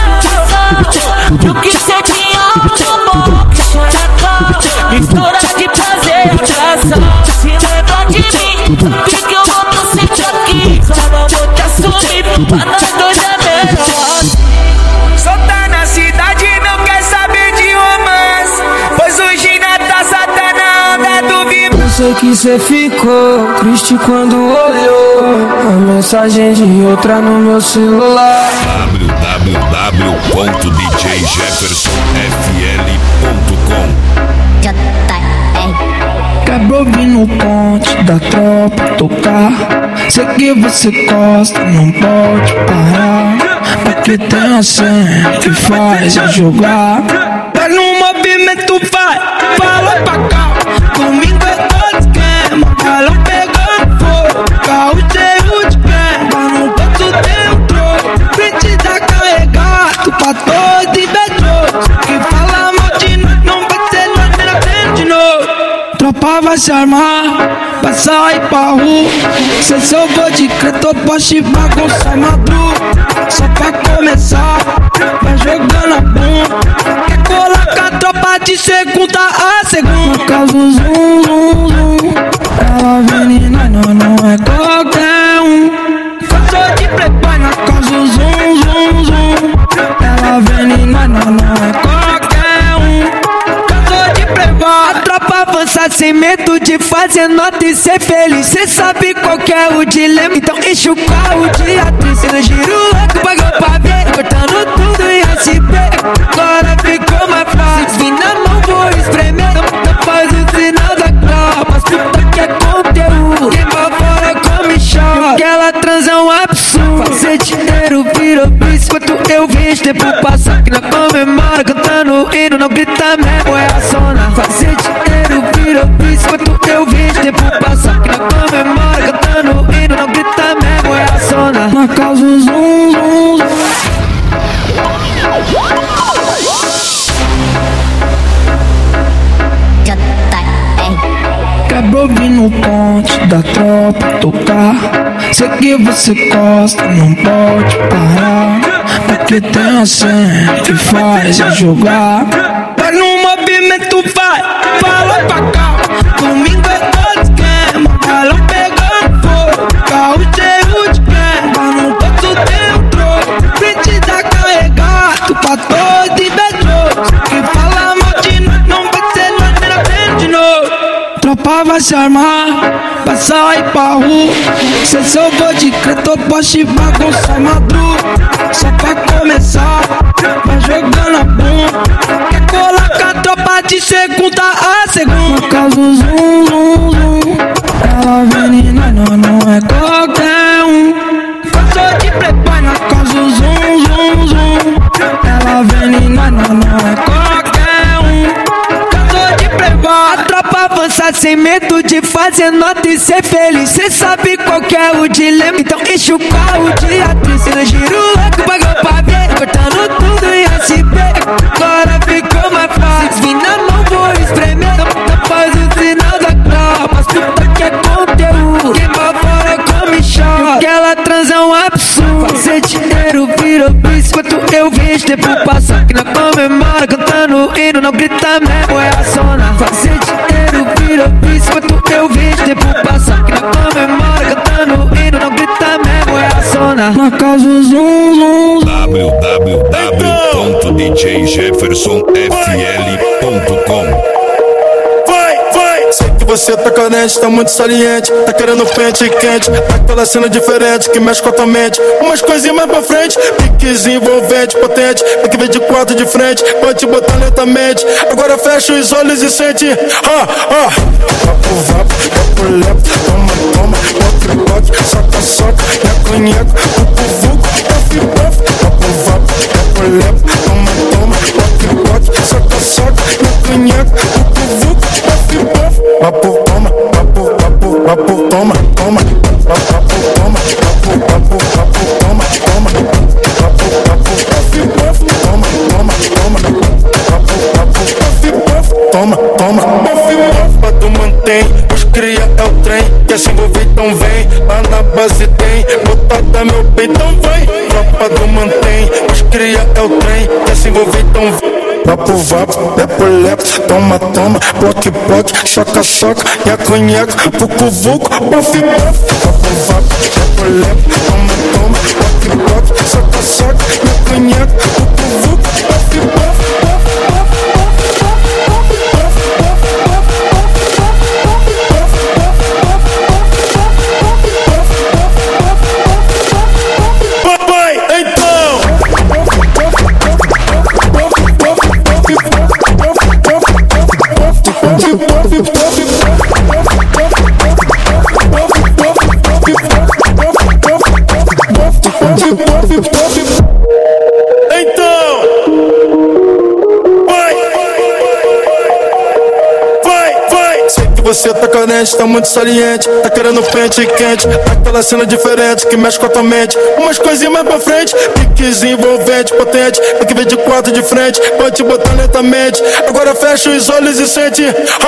E o que cê tinha no boca, xereca. Mistura de prazer e atração. Se lembra de mim, sabe que eu vou tô sempre aqui. Só não vou te assumir, pra nós dois é melhor. Só tá na cidade e não quer saber de romance, pois o Gina tá tá na onda do vivo. Eu sei que cê ficou triste quando olhou a mensagem de outra no meu celular. www.djjeffersonfl.com. Quebrou vir no ponte da tropa tocar. Sei que você gosta, não pode parar. Porque tem a cena que faz eu jogar. Vai no movimento, vai, fala pra cá. Domingo é todo esquema, galão pegando fogo. Carro cheio de creme, mas no bolso dentro. Frente da carregado, pra todo invejoso. Que fala mal de nós, não vai ser nós na frente de novo. Tropa vai se armar, vai sair pra rua. Cê só vou de creto, poste, bagunça, madruga. Só pra começar, vai jogando a bunda. Quer colar com a tropa de segunda a segunda. No caso zum, zum, zum. Ela vem e não é qualquer um. Caso de playboy na casa zum, zum, zum. Ela vem e não é qualquer um. Caso de playboy, a tropa avança sem medo de fazer nota e ser feliz. Cê sabe qual que é o dilema, então enche o carro de atriz. Cê não gira o louco, pagou pra ver, cortando tudo em SP. Agora ficou mais fácil, vim na mão, vou espremer. Não faz o sinal da crop, mas puta que é conteúdo. Quem vai fora come chora, aquela transa é um absurdo. Fazer dinheiro virou vício, enquanto eu vejo tempo passar. Que não comemora, cantando hino, não grita mesmo, é a zona. Fazer dinheiro virou vício, enquanto eu vejo tempo passar. Que não comemora, cantando hino, não grita mesmo, é a zona. Na casa zum, zum, zum. Quebrou vir no ponte da tropa tocar. Sei que você gosta, não pode parar. Porque tem a cena que faz eu jogar. Vai no movimento, vai, fala pra cá. Domingo é todo esquema, galão pegando fogo. Carro cheio de creme, mas no bolso dentro. Frente da carregado, pra todo invejoso. Quem fala mal de nós, não vai ser nós na frente de novo. Tropa vai se armar, vai sair pra rua. Cê só vou de creto, poste, bagunça, madruga. Só pra começar, vai jogando a bunda. Quer colar com a tropa de segunda a segunda. No caso zum, zum, zum. Ela vem e não é qualquer um. Caso de playboy na casa zum, zum, zum. Ela vem e não é qualquer um. Caso de playboy, a tropa avança sem medo de fazer nota e ser feliz. Cê sabe qual que é o dilema, então enche o carro de atriz. Cê não gira o louco, pagou pra ver, cortando tudo em SP. Agora ficou mais fácil, vim na mão, vou espremer. Não faz o sinal da crop, mas puta que é conteúdo. Quem vai fora come chora, aquela transa é um absurdo. Fazer dinheiro virou vício, enquanto eu vejo tempo passar. Que não comemora, cantando hino, não grita mesmo, é a zona. Fazer dinheiro virou vício, enquanto eu vejo tempo passar. Que não comemora, cantando hino, não grita mesmo, é a zona. Na casa zum, zum, www.djjeffersonfl.com. você tá carente, tá muito saliente. Tá querendo pente quente, aquela cena diferente que mexe com a tua mente. Umas coisinhas mais pra frente, piquezinho envolvente, potente. Tem que ver de quatro de frente, pode te botar lentamente. Agora fecha os olhos e sente. Vapo, vapo, vapo, lepo. Toma, toma, toque, toque. Soca, soca, nheco, nheco. Vucu, vucu, puff, puff. Vapo, vapo, vapo, lepo. Toma, toma, toque, toque. Soca, soca, nheco, nheco. Vucu, vucu, puff, puff. Vapo, toma, vapo, vapo, vapo, toma, toma. Vapo, toma, vapo, vapo, vapo, toma, toma. Vapo, vapo, puff, puff. Toma, toma, toma. Vapo, vapo, puff, puff. Toma, toma, puff, puff. Tu mantém, os cria é o trem. Quer se envolver, então vem. Lá na base tem, botada meu bem, então vai. Tropa do mantém, os cria é o trem. Quer se envolver, então vem. Vapo, vapo, lepo, lepo. Toma, toma, bloque, bloque. Choca, choca, nheco, nheco. Vucu, vucu, puff, puff. Vapo, vapo, lepo, lepo. Toma, toma, bloque, bloque. Choca, choca, nheco, nheco. Vucu, vucu, puff, puff. Você tá carente, tá muito saliente. Tá querendo pente quente, aquela cena diferente que mexe com a tua mente. Umas coisinhas mais pra frente, piquezinho envolvente, potente. Tem que ver de quatro de frente, pode te botar lentamente. Agora fecha os olhos e sente.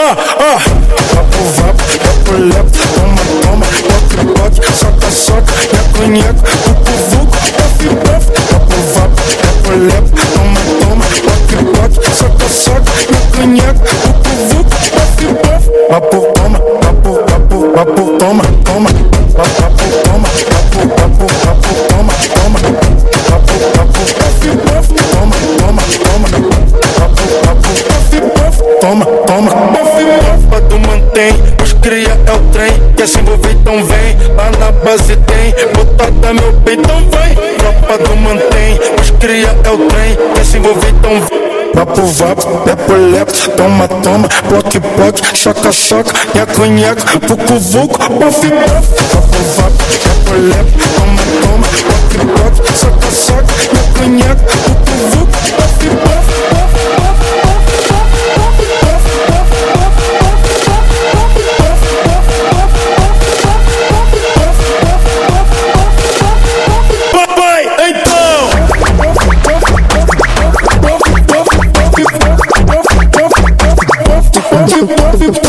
Vapo, vapo, vapo, lepo. Toma, toma, toque, toque. Soca, soca, nheco, nheco. Vucu, vucu, puff, puff. Vapo, vapo, vapo, lepo. Toma, toma, toque, toque. Soca, soca, nheco, nheco. Vucu, vucu, puff, puff. Vapo, toma, vapo, vapo, vapo, toma, toma. Vapo, toma, vapo, vapo, vapo, toma, toma. Vapo, vapo, puff, puff, toma, toma, toma. Vapo, vapo, puff, puff, toma, toma. Puff, puff, tu mantém, os cria é o trem. Quer se envolver, então vem. Lá na base tem, botada meu bem, então vai. Tropa do mantém, os cria é o trem. Quer se envolver, então vem. Vapo, vapo, lepo, lepo. Toma, toma, bloque, bloque. Choca, choca, nheco, nheco. Vucu, vucu, puff, puff. Vapo, vapo, lepo, lepo. Toma, toma, bloque, bloque. Choca, choca, nheco, nheco. Vucu, vucu, puff, puff. Puff,